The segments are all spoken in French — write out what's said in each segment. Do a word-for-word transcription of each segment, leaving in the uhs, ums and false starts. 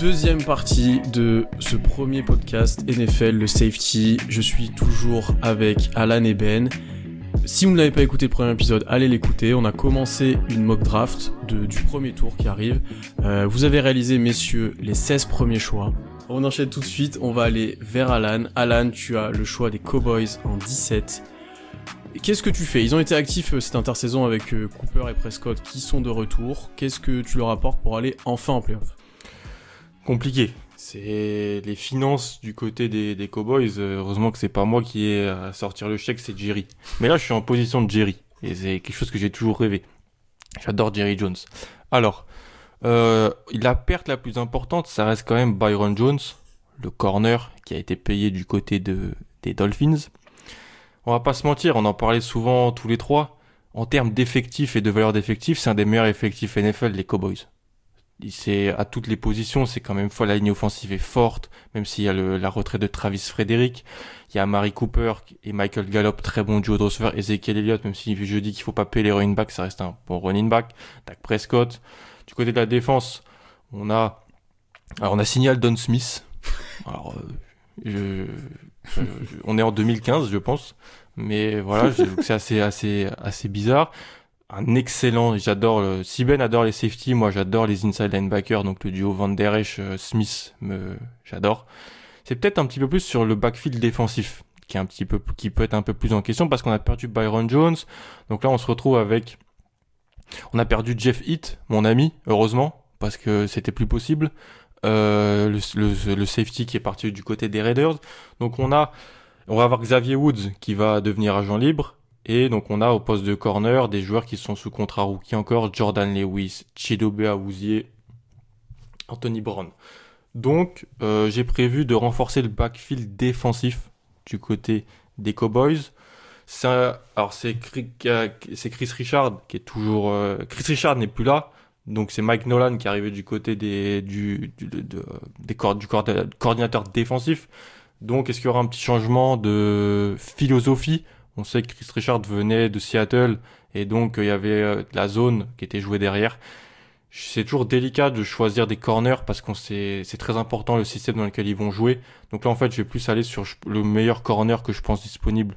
Deuxième partie de ce premier podcast N F L, le safety. Je suis toujours avec Alan et Ben. Si vous ne l'avez pas écouté le premier épisode, allez l'écouter. On a commencé une mock draft de, du premier tour qui arrive. Euh, vous avez réalisé, messieurs, les seize premiers choix. On enchaîne tout de suite, on va aller vers Alan. Alan, tu as le choix des Cowboys en dix-sept. Qu'est-ce que tu fais ? Ils ont été actifs cette intersaison avec Cooper et Prescott qui sont de retour. Qu'est-ce que tu leur apportes pour aller enfin en playoff ? Compliqué. C'est les finances du côté des, des Cowboys. Heureusement que c'est pas moi qui ai à sortir le chèque, c'est Jerry. Mais là, je suis en position de Jerry. Et c'est quelque chose que j'ai toujours rêvé. J'adore Jerry Jones. Alors, euh, la perte la plus importante, ça reste quand même Byron Jones, le corner qui a été payé du côté de, des Dolphins. On va pas se mentir, on en parlait souvent tous les trois. En termes d'effectifs et de valeur d'effectifs, c'est un des meilleurs effectifs N F L, les Cowboys. C'est à toutes les positions, c'est quand même folle, la ligne offensive est forte, même s'il y a le, la retraite de Travis Frederick, il y a Amari Cooper et Michael Gallup, très bon duo de receveurs, Ezekiel Elliott, même si je dis qu'il faut pas payer les running backs, ça reste un bon running back, Dak Prescott. Du côté de la défense, on a, alors on a signé Aldon Smith, alors euh, je, je, je, on est en deux mille quinze je pense, mais voilà, c'est assez, assez, assez bizarre. Un excellent, j'adore le, si Ben adore les safety, moi j'adore les inside linebackers, donc le duo Van Der Esch, euh, Smith, me, j'adore. C'est peut-être un petit peu plus sur le backfield défensif, qui est un petit peu, qui peut être un peu plus en question, parce qu'on a perdu Byron Jones, donc là on se retrouve avec, on a perdu Jeff Heath, mon ami, heureusement, parce que c'était plus possible, euh, le, le, le safety qui est parti du côté des Raiders, donc on a, on va avoir Xavier Woods, qui va devenir agent libre. Et donc on a au poste de corner des joueurs qui sont sous contrat rookie encore, Jordan Lewis, Chidobe Awuzie, Anthony Brown. Donc euh, j'ai prévu de renforcer le backfield défensif du côté des Cowboys. Ça, alors c'est, c'est Chris Richard qui est toujours... Euh, Chris Richard n'est plus là, donc c'est Mike Nolan qui est arrivé du côté des, du, du, de, des cor- du coordinateur défensif. Donc est-ce qu'il y aura un petit changement de philosophie ? On sait que Chris Richard venait de Seattle et donc il euh, y avait euh, la zone qui était jouée derrière. C'est toujours délicat de choisir des corners parce qu'on sait, c'est très important le système dans lequel ils vont jouer. Donc là en fait je vais plus aller sur le meilleur corner que je pense disponible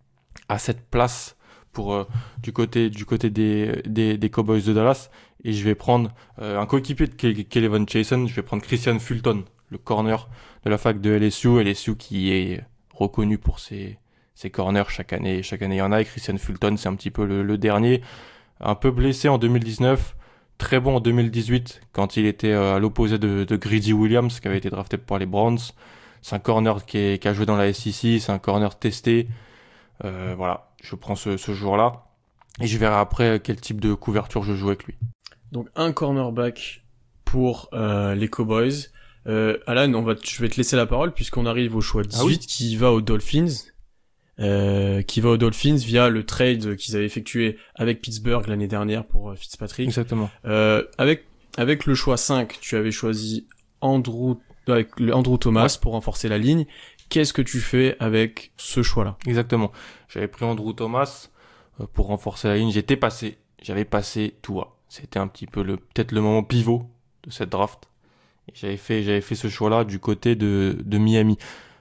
à cette place pour euh, du côté du côté des, des des Cowboys de Dallas, et je vais prendre euh, un coéquipier de Ke- Kelevan Chasen. Je vais prendre Christian Fulton, le corner de la fac de L S U, L S U qui est reconnu pour ses Ses corners, chaque année, chaque année il y en a, et Christian Fulton, c'est un petit peu le, le dernier. Un peu blessé en deux mille dix-neuf, très bon en deux mille dix-huit, quand il était à l'opposé de, de Greedy Williams, qui avait été drafté par les Browns. C'est un corner qui, est, qui a joué dans la S E C, c'est un corner testé. Euh, voilà, je prends ce, ce joueur-là, et je verrai après quel type de couverture je joue avec lui. Donc un cornerback pour euh, les Cowboys. Euh, Alan, on va, je vais te laisser la parole, puisqu'on arrive au choix dix-huit, ah oui, qui va aux Dolphins. Euh, qui va aux Dolphins via le trade qu'ils avaient effectué avec Pittsburgh l'année dernière pour euh, Fitzpatrick. Exactement. Euh, avec avec le choix cinq, tu avais choisi Andrew avec le Andrew Thomas, ouais, pour renforcer la ligne. Qu'est-ce que tu fais avec ce choix-là ? Exactement. J'avais pris Andrew Thomas euh, pour renforcer la ligne. J'étais passé, j'avais passé Tua. C'était un petit peu le peut-être le moment pivot de cette draft. Et j'avais fait j'avais fait ce choix-là du côté de de Miami.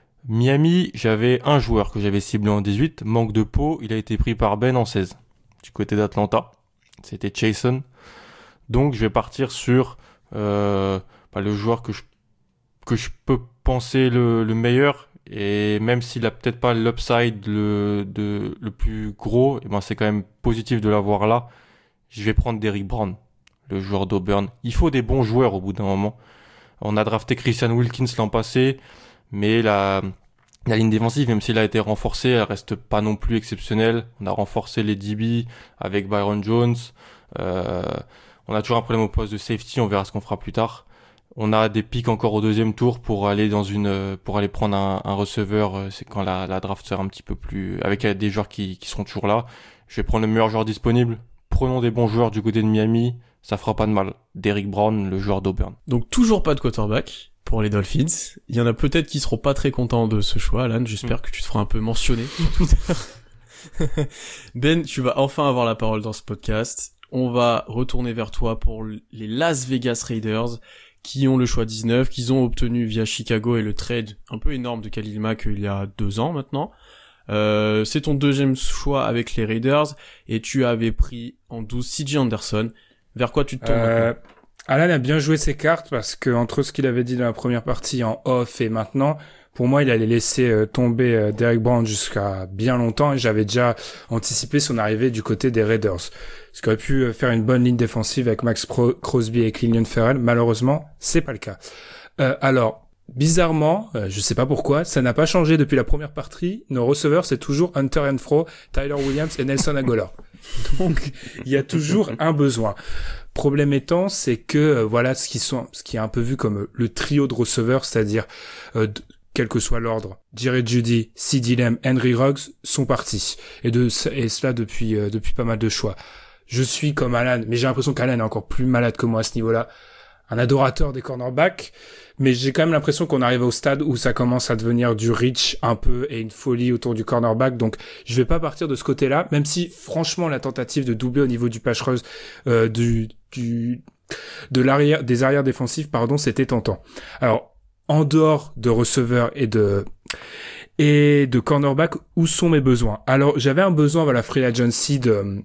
Miami, j'avais un joueur que j'avais ciblé en dix-huit, manque de peau, il a été pris par Ben en seize, du côté d'Atlanta. C'était Chasen. Donc je vais partir sur euh, bah, le joueur que je, que je peux penser le, le meilleur, et même s'il a peut-être pas l'upside le, de, le plus gros, et ben c'est quand même positif de l'avoir là. Je vais prendre Derrick Brown, le joueur d'Auburn. Il faut des bons joueurs au bout d'un moment. On a drafté Christian Wilkins l'an passé, mais la, la ligne défensive, même s'il a été renforcée, elle reste pas non plus exceptionnelle. On a renforcé les D B avec Byron Jones. Euh, on a toujours un problème au poste de safety, on verra ce qu'on fera plus tard. On a des pics encore au deuxième tour pour aller dans une, pour aller prendre un, un receveur. C'est quand la, la draft sera un petit peu plus, avec des joueurs qui, qui seront toujours là. Je vais prendre le meilleur joueur disponible. Prenons des bons joueurs du côté de Miami. Ça fera pas de mal. Derrick Brown, le joueur d'Auburn. Donc toujours pas de quarterback pour les Dolphins. Il y en a peut-être qui seront pas très contents de ce choix, Alan. J'espère mmh. que tu te feras un peu mentionner sur Twitter. Ben, tu vas enfin avoir la parole dans ce podcast. On va retourner vers toi pour les Las Vegas Raiders. qui ont le choix dix-neuf, qu'ils ont obtenu via Chicago et le trade un peu énorme de Khalil Mack il y a deux ans maintenant. Euh, c'est ton deuxième choix avec les Raiders et tu avais pris en douze C J Anderson. Vers quoi tu te tournes euh, maintenant? Alan a bien joué ses cartes parce que entre ce qu'il avait dit dans la première partie en off et maintenant, pour moi, il allait laisser euh, tomber euh, Derek Brown jusqu'à bien longtemps et j'avais déjà anticipé son arrivée du côté des Raiders. Ce qui aurait pu euh, faire une bonne ligne défensive avec Max Pro- Crosby et Clelin Ferrell. Malheureusement, c'est pas le cas. Euh, alors, bizarrement, euh, je sais pas pourquoi, ça n'a pas changé depuis la première partie. Nos receveurs, c'est toujours Hunter Renfrow, Tyler Williams et Nelson Agholor. Donc, il y a toujours un besoin. Problème étant, c'est que euh, voilà ce qui sont, ce qui est un peu vu comme euh, le trio de receveurs, c'est-à-dire euh, d- quel que soit l'ordre, Jerry Jeudy, CeeDee Lamb, Henry Ruggs sont partis et de et cela depuis euh, depuis pas mal de choix. Je suis comme Alan, mais j'ai l'impression qu'Alan est encore plus malade que moi à ce niveau-là, un adorateur des cornerbacks, mais j'ai quand même l'impression qu'on arrive au stade où ça commence à devenir du reach un peu et une folie autour du cornerback, donc je vais pas partir de ce côté-là, même si franchement la tentative de doubler au niveau du pass rush euh, du du de l'arrière des arrières défensifs, pardon, c'était tentant. Alors en dehors de receveurs et de et de cornerback, où sont mes besoins? Alors j'avais un besoin à la free agency de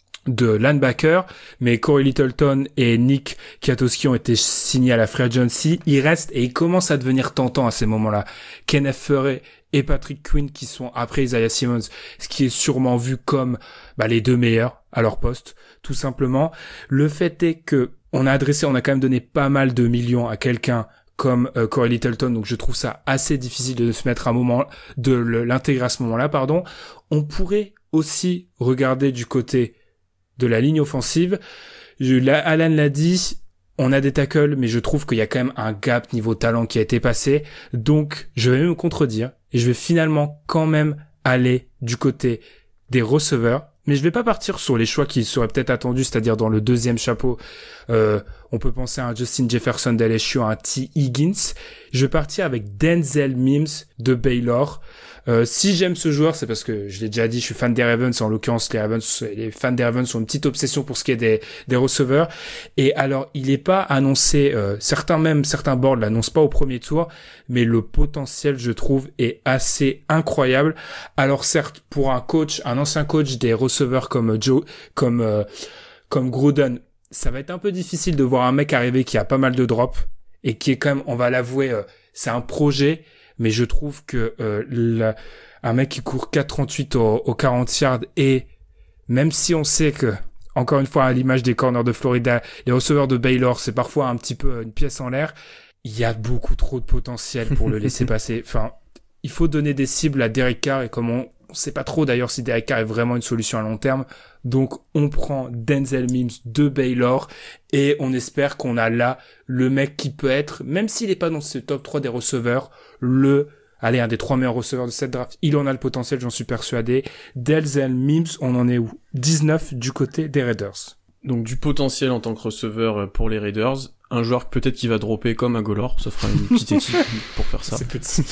de linebacker, mais Corey Littleton et Nick Kiatowski ont été signés à la free agency. Ils restent et ils commencent à devenir tentants à ces moments-là. Kenneth Furry et Patrick Quinn qui sont après Isaiah Simmons, ce qui est sûrement vu comme bah, les deux meilleurs à leur poste, tout simplement. Le fait est que on a adressé, on a quand même donné pas mal de millions à quelqu'un comme euh, Corey Littleton, donc je trouve ça assez difficile de se mettre à un moment, de le, l'intégrer à ce moment-là, pardon. On pourrait aussi regarder du côté de la ligne offensive. Je, là, Alan l'a dit, on a des tackles, mais je trouve qu'il y a quand même un gap niveau talent qui a été passé. Donc, je vais me contredire et je vais finalement quand même aller du côté des receveurs. Mais je vais pas partir sur les choix qui seraient peut-être attendus, c'est-à-dire dans le deuxième chapeau, euh, on peut penser à un Justin Jefferson d'L S U, à un T. Higgins. Je vais partir avec Denzel Mims de Baylor. Euh, si j'aime ce joueur, c'est parce que, je l'ai déjà dit, je suis fan des Ravens. En l'occurrence, les Ravens, les fans des Ravens ont une petite obsession pour ce qui est des, des receveurs. Et alors, il est pas annoncé, euh, certains même, certains boards l'annoncent pas au premier tour, mais le potentiel, je trouve, est assez incroyable. Alors certes, pour un coach, un ancien coach des receveurs comme Joe, comme, euh, comme Gruden, ça va être un peu difficile de voir un mec arriver qui a pas mal de drops et qui est quand même, on va l'avouer, euh, c'est un projet. Mais je trouve que euh, la, un mec qui court quatre trente-huit au, au quarante yards, et même si on sait que, encore une fois, à l'image des corners de Florida, les receveurs de Baylor, c'est parfois un petit peu une pièce en l'air, il y a beaucoup trop de potentiel pour le laisser passer. Enfin, il faut donner des cibles à Derek Carr, et comme on ne sait pas trop d'ailleurs si Derek Carr est vraiment une solution à long terme, donc on prend Denzel Mims de Baylor, et on espère qu'on a là le mec qui peut être, même s'il n'est pas dans ce top trois des receveurs, le, allez, un des trois meilleurs receveurs de cette draft. Il en a le potentiel, j'en suis persuadé. Denzel Mims, on en est où? dix-neuf du côté des Raiders. Donc du potentiel en tant que receveur pour les Raiders. Un joueur peut-être qui va dropper comme Agholor. Ça fera une petite équipe pour faire ça. C'est petit.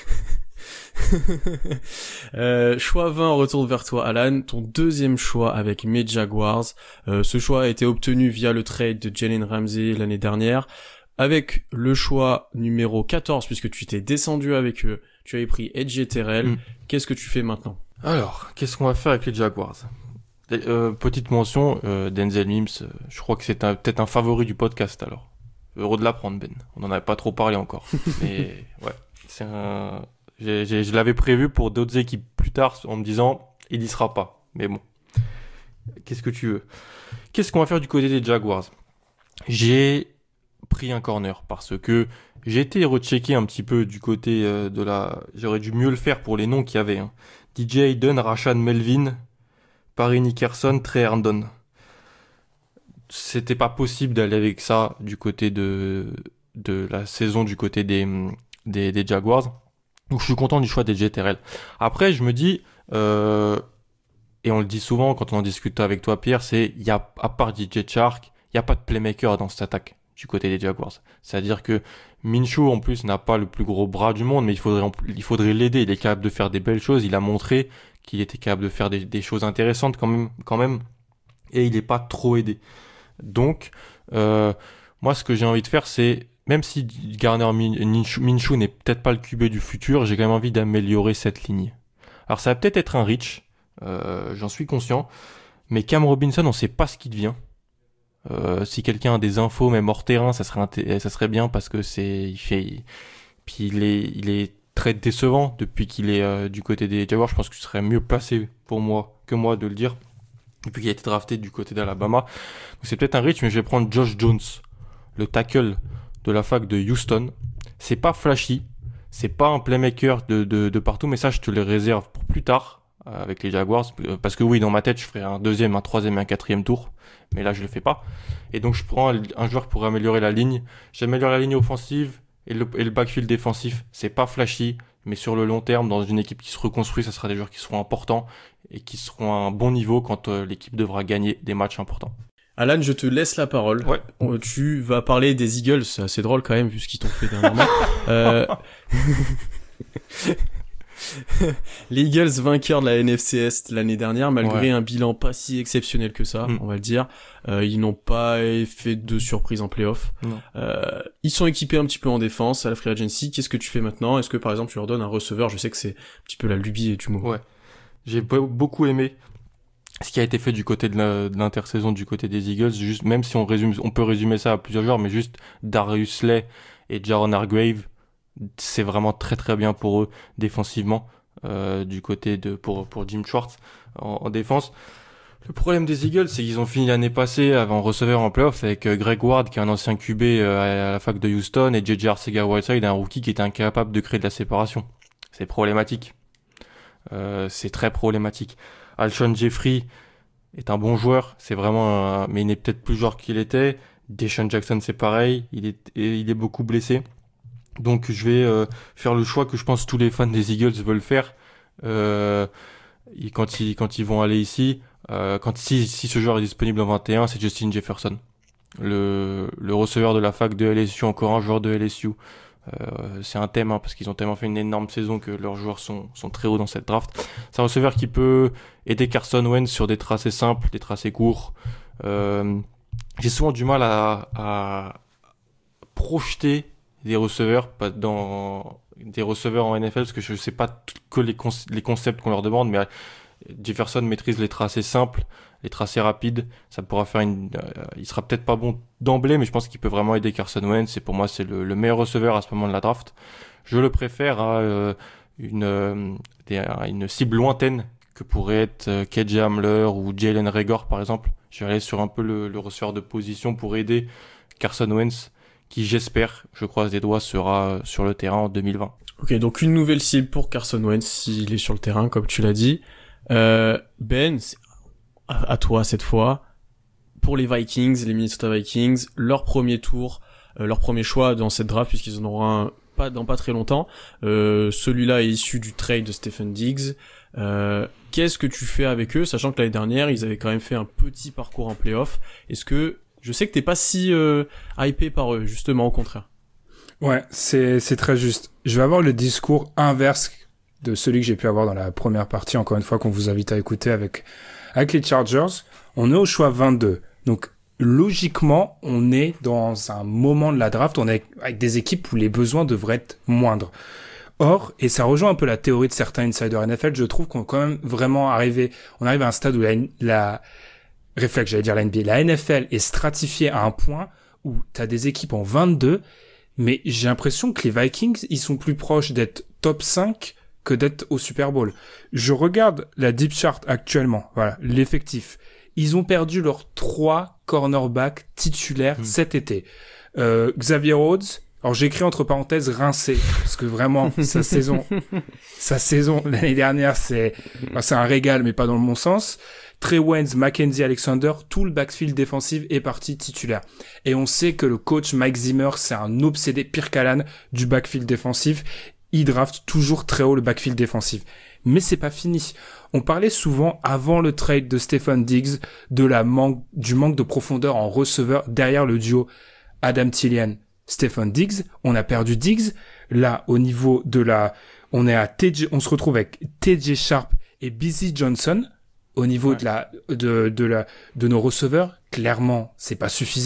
euh, choix vingt, on retourne vers toi, Alan. Ton deuxième choix avec mes Jaguars. Euh, ce choix a été obtenu via le trade de Jalen Ramsey l'année dernière. Avec le choix numéro quatorze, puisque tu t'es descendu avec eux, tu avais pris A J Terrell. Mm. Qu'est-ce que tu fais maintenant? Alors, qu'est-ce qu'on va faire avec les Jaguars? euh, Petite mention, euh, Denzel Mims, euh, je crois que c'est un, peut-être un favori du podcast alors. Heureux de l'apprendre, Ben. On n'en avait pas trop parlé encore. Mais ouais, c'est un... J'ai, j'ai, je l'avais prévu pour d'autres équipes plus tard en me disant, il y sera pas. Mais bon, qu'est-ce que tu veux? Qu'est-ce qu'on va faire du côté des Jaguars? J'ai pris un corner parce que j'ai été rechecké un petit peu du côté euh, de la... J'aurais dû mieux le faire pour les noms qu'il y avait. Hein. D J Hayden, Rashad Melvin, Paris Nickerson, Trey Herndon. C'était pas possible d'aller avec ça du côté de, de la saison du côté des, des, des Jaguars. Donc je suis content du choix des J T R L. Après, je me dis, euh, et on le dit souvent quand on en discute avec toi, Pierre, c'est, il y a, à part D J Chark, il n'y a pas de playmaker dans cette attaque du côté des Jaguars. C'est-à-dire que Minshew, en plus, n'a pas le plus gros bras du monde, mais il faudrait, il faudrait l'aider. Il est capable de faire des belles choses. Il a montré qu'il était capable de faire des, des choses intéressantes quand même, quand même. Et il n'est pas trop aidé. Donc, euh, moi, ce que j'ai envie de faire, c'est même si Gardner Minshew, Minshew n'est peut-être pas le Q B du futur, j'ai quand même envie d'améliorer cette ligne. Alors ça va peut-être être un reach, euh, j'en suis conscient, mais Cam Robinson, on sait pas ce qu'il devient. Euh, si quelqu'un a des infos, même hors terrain, ça serait inté- ça serait bien parce que c'est, il fait, il... puis il est, il est très décevant depuis qu'il est euh, du côté des Jaguars. Je pense que ce serait mieux placé pour moi que moi de le dire depuis qu'il a été drafté du côté d'Alabama. Donc c'est peut-être un reach, mais je vais prendre Josh Jones, le tackle de la fac de Houston. C'est pas flashy, c'est pas un playmaker de de, de partout, mais ça je te le réserve pour plus tard euh, avec les Jaguars, parce que oui, dans ma tête je ferais un deuxième, un troisième et un quatrième tour. Mais là, je le fais pas. Et donc, je prends un joueur pour améliorer la ligne. J'améliore la ligne offensive et le, et le backfield défensif. C'est pas flashy, mais sur le long terme, dans une équipe qui se reconstruit, ça sera des joueurs qui seront importants et qui seront à un bon niveau quand euh, l'équipe devra gagner des matchs importants. Alan, je te laisse la parole. Ouais. Tu vas parler des Eagles. C'est assez drôle quand même, vu ce qu'ils t'ont fait dernièrement. euh... Les Eagles vainqueurs de la N F C Est l'année dernière, malgré ouais. un bilan pas si exceptionnel que ça, mmh. on va le dire. Euh, ils n'ont pas fait de surprise en playoff. Euh, ils sont équipés un petit peu en défense à la free agency. Qu'est-ce que tu fais maintenant? Est-ce que par exemple tu leur donnes un receveur? Je sais que c'est un petit peu la lubie du moment. Ouais. J'ai beaucoup aimé ce qui a été fait du côté de, la, de l'intersaison du côté des Eagles. Juste, même si on résume, on peut résumer ça à plusieurs joueurs, mais juste Darius Slay et Jaron Hargrave. C'est vraiment très très bien pour eux défensivement euh, du côté de pour pour Jim Schwartz en, en défense. Le problème des Eagles, c'est qu'ils ont fini l'année passée avant receveur en playoff avec euh, Greg Ward qui est un ancien Q B euh, à la fac de Houston et J J Arcega-Whiteside, un rookie qui était incapable de créer de la séparation. C'est problématique. Euh, c'est très problématique. Alshon Jeffrey est un bon joueur, c'est vraiment un, mais il n'est peut-être plus joueur qu'il était. Deshaun Jackson c'est pareil, il est il est beaucoup blessé. Donc je vais euh, faire le choix que je pense tous les fans des Eagles veulent faire euh, et quand ils quand ils vont aller ici, euh, quand si si ce joueur est disponible en vingt et un, c'est Justin Jefferson, le le receveur de la fac de L S U, encore un joueur de L S U. Euh, c'est un thème hein, parce qu'ils ont tellement fait une énorme saison que leurs joueurs sont sont très hauts dans cette draft. C'est un receveur qui peut aider Carson Wentz sur des tracés simples, des tracés courts. Euh, j'ai souvent du mal à, à projeter des receveurs pas dans des receveurs en N F L parce que je sais pas que les con- les concepts qu'on leur demande, mais Jefferson maîtrise les tracés simples, les tracés rapides. Ça pourra faire une euh, il sera peut-être pas bon d'emblée, mais je pense qu'il peut vraiment aider Carson Wentz et pour moi c'est le, le meilleur receveur à ce moment de la draft. Je le préfère à euh, une euh, des, à une cible lointaine que pourrait être euh, K J Hamler ou Jalen Reagor par exemple. Je vais aller sur un peu le, le receveur de position pour aider Carson Wentz, qui j'espère, je croise les doigts, sera sur le terrain en deux mille vingt. Ok, donc une nouvelle cible pour Carson Wentz s'il est sur le terrain, comme tu l'as dit. Euh, Ben, à, à toi cette fois. Pour les Vikings, les Minnesota Vikings, leur premier tour, euh, leur premier choix dans cette draft, puisqu'ils en auront un pas dans pas très longtemps. Euh, celui-là est issu du trade de Stephen Diggs. Euh, qu'est-ce que tu fais avec eux, sachant que l'année dernière, ils avaient quand même fait un petit parcours en playoff. Est-ce que je sais que t'es pas si euh, hypé par eux, justement, au contraire. Ouais, c'est c'est très juste. Je vais avoir le discours inverse de celui que j'ai pu avoir dans la première partie, encore une fois, qu'on vous invite à écouter avec avec les Chargers. On est au choix vingt-deux. Donc, logiquement, on est dans un moment de la draft, on est avec des équipes où les besoins devraient être moindres. Or, et ça rejoint un peu la théorie de certains insiders N F L, je trouve qu'on est quand même vraiment arrivé, on arrive à un stade où la, la réflexe, j'allais dire la N B A, la N F L est stratifiée à un point où t'as des équipes en vingt-deux, mais j'ai l'impression que les Vikings, ils sont plus proches d'être top cinq que d'être au Super Bowl. Je regarde la deep chart actuellement, voilà, l'effectif. Ils ont perdu leurs trois cornerbacks titulaires mmh. cet été. Euh, Xavier Rhodes, alors j'écris entre parenthèses rincé, parce que vraiment, sa saison, sa saison l'année dernière, c'est, enfin, c'est un régal, mais pas dans le bon sens. Trey Waynes, Mackenzie Alexander, tout le backfield défensif est parti titulaire. Et on sait que le coach Mike Zimmer, c'est un obsédé pire qu'Alan du backfield défensif. Il draft toujours très haut le backfield défensif. Mais c'est pas fini. On parlait souvent, avant le trade de Stephen Diggs, de la manque, du manque de profondeur en receveur derrière le duo Adam Thielen, Stephen Diggs. On a perdu Diggs. Là, au niveau de la, on est à T J, on se retrouve avec T J Sharp et Busy Johnson. Au niveau ouais. de la, de, de la, de nos receveurs, clairement, c'est pas suffisant.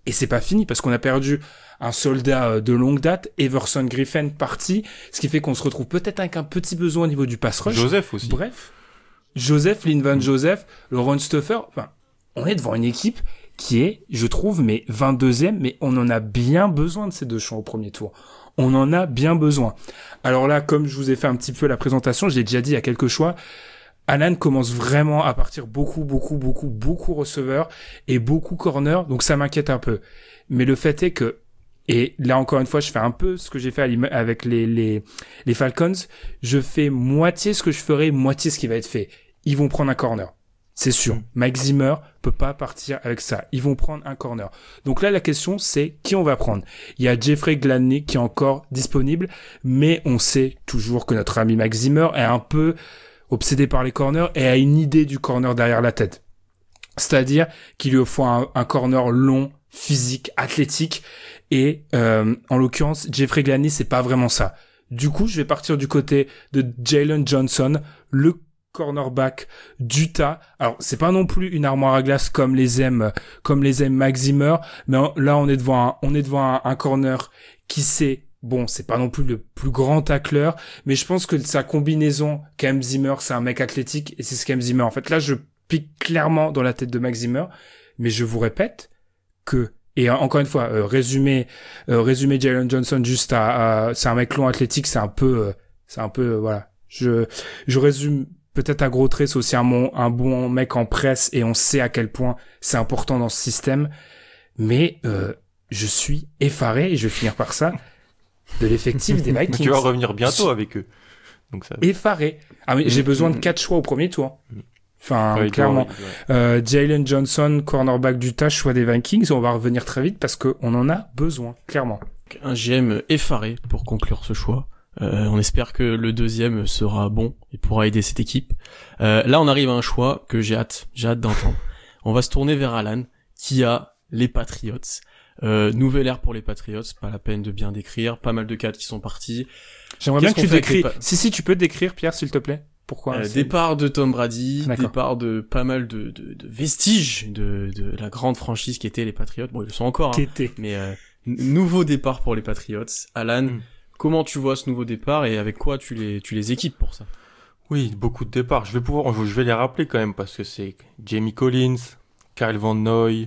Et c'est pas fini parce qu'on a perdu un soldat de longue date, Everson Griffen parti, ce qui fait qu'on se retrouve peut-être avec un petit besoin au niveau du pass rush. Joseph aussi. Bref, Joseph, Lin Van Joseph, Laurent Stoffer, enfin, on est devant une équipe qui est, je trouve, mais vingt-deuxième, mais on en a bien besoin de ces deux choix au premier tour. On en a bien besoin. Alors là, comme je vous ai fait un petit peu la présentation, je l'ai déjà dit, il y a quelques choix. Alan commence vraiment à partir beaucoup, beaucoup, beaucoup, beaucoup receveur et beaucoup corner, donc ça m'inquiète un peu. Mais le fait est que, et là encore une fois, je fais un peu ce que j'ai fait avec les, les, les Falcons, je fais moitié ce que je ferai, moitié ce qui va être fait. Ils vont prendre un corner. C'est sûr. Mm. Mike Zimmer peut pas partir avec ça. Ils vont prendre un corner. Donc là, la question, c'est qui on va prendre. Il y a Jeffrey Gladney qui est encore disponible, mais on sait toujours que notre ami Mike Zimmer est un peu obsédé par les corners et a une idée du corner derrière la tête. C'est-à-dire qu'il lui faut un, un corner long, physique, athlétique. Et euh, en l'occurrence, Jeffrey Gladney, c'est pas vraiment ça. Du coup, je vais partir du côté de Jalen Johnson, le cornerback d'Utah. Alors, c'est pas non plus une armoire à glace comme les aime, comme les aime Mike Zimmer, mais là, on est devant un, on est devant un, un corner qui sait, bon, c'est pas non plus le plus grand tacleur, mais je pense que sa combinaison, Cam Zimmer, c'est un mec athlétique, et c'est ce Cam Zimmer. En fait, là, je pique clairement dans la tête de Mike Zimmer, mais je vous répète que, et encore une fois, euh, résumer, euh, résumer Jalen Johnson juste à, à c'est un mec long athlétique, c'est un peu, euh, c'est un peu, euh, voilà. Je, je résume peut-être à gros traits, c'est aussi un bon, un bon mec en presse et on sait à quel point c'est important dans ce système. Mais, euh, je suis effaré, et je vais finir par ça, de l'effectif des Vikings. Tu vas revenir bientôt avec eux. Donc ça... Effaré. Ah mais mmh, j'ai besoin mmh. de quatre choix au premier tour. Mmh. Enfin, ouais, clairement. Ouais. Euh, Jalen Johnson, cornerback d'Utah, choix des Vikings. On va revenir très vite parce qu'on en a besoin, clairement. Un G M effaré pour conclure ce choix. Euh, on espère que le deuxième sera bon et pourra aider cette équipe. Euh, là, on arrive à un choix que j'ai hâte, j'ai hâte d'entendre. On va se tourner vers Alan, qui a les Patriots. Euh, nouvelle ère pour les Patriots, pas la peine de bien décrire, pas mal de cadres qui sont partis. J'aimerais Qu'est-ce bien que tu décris. Pa- si, si, tu peux décrire, Pierre, s'il te plaît. Pourquoi euh, Départ de Tom Brady, D'accord. départ de pas mal de, de, de vestiges de, de la grande franchise qui était les Patriots. Bon, ils le sont encore, hein, mais euh, n- nouveau départ pour les Patriots. Alan, mm. comment tu vois ce nouveau départ et avec quoi tu les, tu les équipes pour ça? Oui, beaucoup de départs. Je vais pouvoir, je vais les rappeler quand même parce que c'est Jamie Collins, Kyle Van Noy,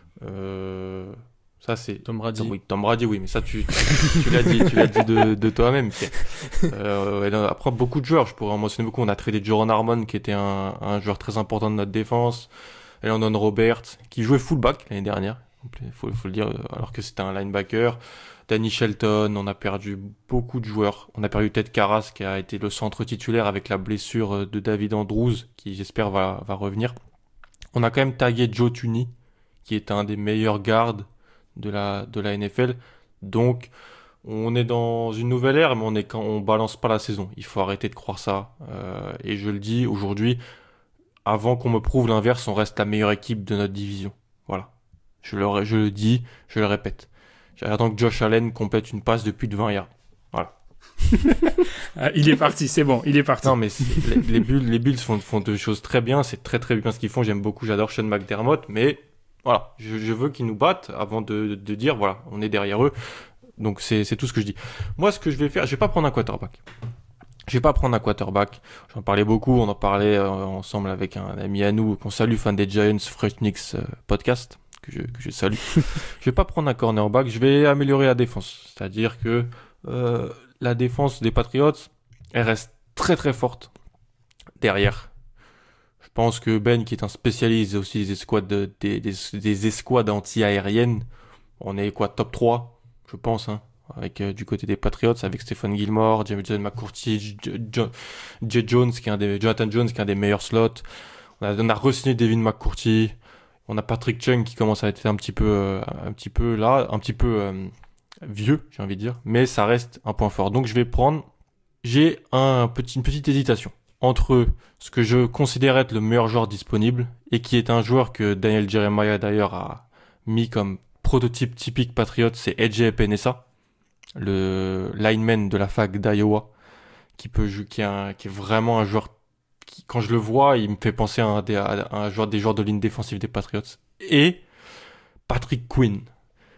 euh, ça c'est Tom Brady. Tom, oui, Tom Brady, oui, mais ça tu, tu, tu l'as dit, tu l'as dit de, de toi-même. Euh, après beaucoup de joueurs, je pourrais en mentionner beaucoup. On a tradé Joran Harmon, qui était un, un joueur très important de notre défense. Landon Robert, qui jouait fullback l'année dernière, il faut, faut le dire, alors que c'était un linebacker. Danny Shelton, on a perdu beaucoup de joueurs. On a perdu Ted Karras, qui a été le centre titulaire avec la blessure de David Andrews, qui j'espère va, va revenir. On a quand même tagué Joe Thuney, qui est un des meilleurs gardes de la, de la N F L. Donc, on est dans une nouvelle ère, mais on est quand on balance pas la saison. Il faut arrêter de croire ça. Euh, et je le dis aujourd'hui, avant qu'on me prouve l'inverse, on reste la meilleure équipe de notre division. Voilà. Je le, je le dis, je le répète. J'attends que Josh Allen complète une passe de plus de vingt yards. Voilà. Ah, il est parti, c'est bon, il est parti. Non, mais les, les Bulls, les Bills font, font des choses très bien. C'est très très bien ce qu'ils font. J'aime beaucoup, j'adore Sean McDermott, mais voilà, je, je veux qu'ils nous battent avant de, de, de dire voilà, on est derrière eux. Donc c'est, c'est tout ce que je dis. Moi, ce que je vais faire, je vais pas prendre un quarterback. Je vais pas prendre un quarterback. J'en parlais beaucoup. On en parlait euh, ensemble avec un ami à nous qu'on salue, fan des Giants, Freshnicks euh, podcast. Que je, que je salue. Je vais pas prendre un cornerback, je vais améliorer la défense. C'est-à-dire que euh, la défense des Patriots, elle reste très très forte derrière. Je pense que Ben, qui est un spécialiste aussi des escouades, de, des, des, des escouades anti-aériennes, on est quoi, top trois, je pense, hein, avec euh, du côté des Patriots, avec Stephen Gilmore, Jason McCourty, Jay Jones, qui est un des, Jonathan Jones, qui est un des meilleurs slots. On a, on a re-signé Devin McCourty. On a Patrick Chung qui commence à être un petit peu, euh, un petit peu là, un petit peu euh, vieux, j'ai envie de dire, mais ça reste un point fort. Donc je vais prendre, j'ai un petit, une petite hésitation entre ce que je considère être le meilleur joueur disponible et qui est un joueur que Daniel Jeremiah d'ailleurs a mis comme prototype typique Patriot, c'est A J Epenesa, le lineman de la fac d'Iowa, qui peut jouer, qui est, un, qui est vraiment un joueur. Qui, quand je le vois, il me fait penser à un, des, à un joueur, des joueurs de ligne défensive des Patriots. Et Patrick Quinn,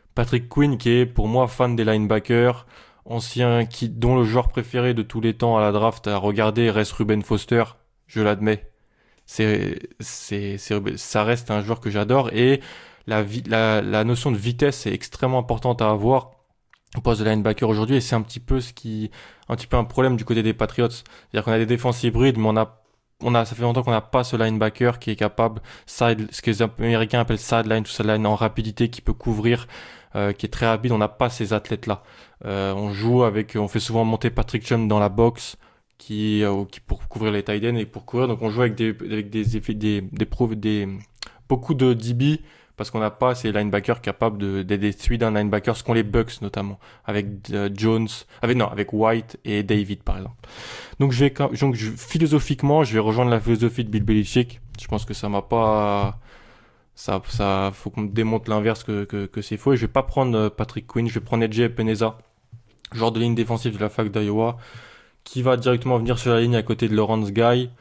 Patrick Quinn, qui est pour moi fan des linebackers, ancien, qui, dont le joueur préféré de tous les temps à la draft à regarder reste Ruben Foster, je l'admets. C'est, c'est, c'est, ça reste un joueur que j'adore et la, la, la notion de vitesse est extrêmement importante à avoir au poste de linebacker aujourd'hui et c'est un petit peu ce qui, un petit peu un problème du côté des Patriots. C'est-à-dire qu'on a des défenses hybrides, mais on a, on a, ça fait longtemps qu'on n'a pas ce linebacker qui est capable, side, ce que les Américains appellent sideline to sideline en rapidité, qui peut couvrir, euh, qui est très rapide. On n'a pas ces athlètes-là. Euh, on joue avec, on fait souvent monter Patrick Chung dans la box, qui, euh, qui pour couvrir les tight ends et pour courir. Donc on joue avec des, avec des effets, des, des, des, des, beaucoup de D B. Parce qu'on n'a pas ces linebackers capables de, d'aider celui d'un linebacker, ce qu'ont les Bucks notamment, avec euh, Jones, avec non, avec White et David par exemple. Donc je vais, donc je, philosophiquement, je vais rejoindre la philosophie de Bill Belichick. Je pense que ça m'a pas, ça, ça, faut qu'on me démontre l'inverse que que, que c'est faux. Et je vais pas prendre Patrick Quinn, je vais prendre A J Epenesa, joueur de ligne défensive de la fac d'Iowa, qui va directement venir sur la ligne à côté de Lawrence Guy.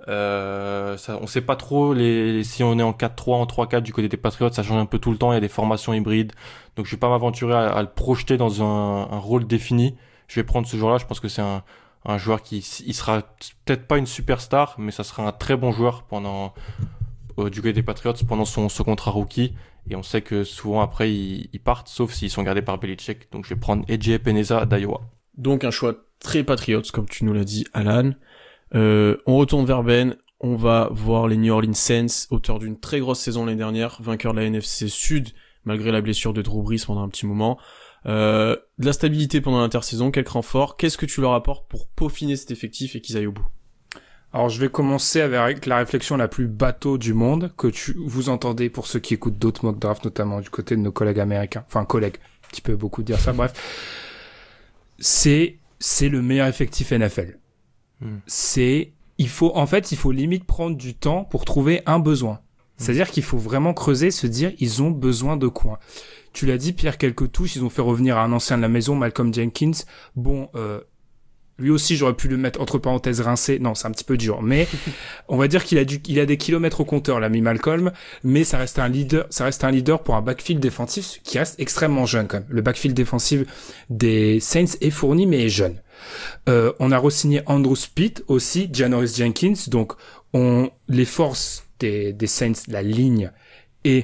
Euh, ça, on sait pas trop les, si on est en quatre trois, en trois quatre du côté des Patriots, ça change un peu tout le temps, il y a des formations hybrides, donc je vais pas m'aventurer à, à le projeter dans un, un rôle défini. Je vais prendre ce joueur-là, je pense que c'est un, un joueur qui, il sera peut-être pas une superstar, mais ça sera un très bon joueur pendant, euh, du côté des Patriots pendant son, son contrat rookie, et on sait que souvent après ils, ils partent, sauf s'ils sont gardés par Belichick, donc je vais prendre A J Epenesa d'Iowa. Donc un choix très Patriots, comme tu nous l'as dit, Alan. Euh, on retourne vers Ben, on va voir les New Orleans Saints, auteurs d'une très grosse saison l'année dernière, vainqueurs de la N F C Sud, malgré la blessure de Drew Brees pendant un petit moment. Euh, de la stabilité pendant l'intersaison, quelques renforts. Qu'est-ce que tu leur apportes pour peaufiner cet effectif et qu'ils aillent au bout? Alors je vais commencer avec la réflexion la plus bateau du monde, que tu vous entendez pour ceux qui écoutent d'autres mock drafts, notamment du côté de nos collègues américains. Enfin, collègues, un petit peu beaucoup dire ça, bref. C'est, c'est le meilleur effectif N F L. Hmm. C'est, il faut, en fait, il faut limite prendre du temps pour trouver un besoin. Hmm. C'est-à-dire qu'il faut vraiment creuser, se dire, ils ont besoin de quoi? Tu l'as dit, Pierre, quelques touches, ils ont fait revenir un ancien de la maison, Malcolm Jenkins. Bon, euh, lui aussi, j'aurais pu le mettre entre parenthèses rincé. Non, c'est un petit peu dur. Mais, on va dire qu'il a du, il a des kilomètres au compteur, l'ami Malcolm. Mais ça reste un leader, ça reste un leader pour un backfield défensif qui reste extrêmement jeune, quand même. Le backfield défensif des Saints est fourni, mais est jeune. Euh, on a re-signé Andrew Speed aussi, Janoris Jenkins. Donc, on, les forces des, des Saints, la ligne et,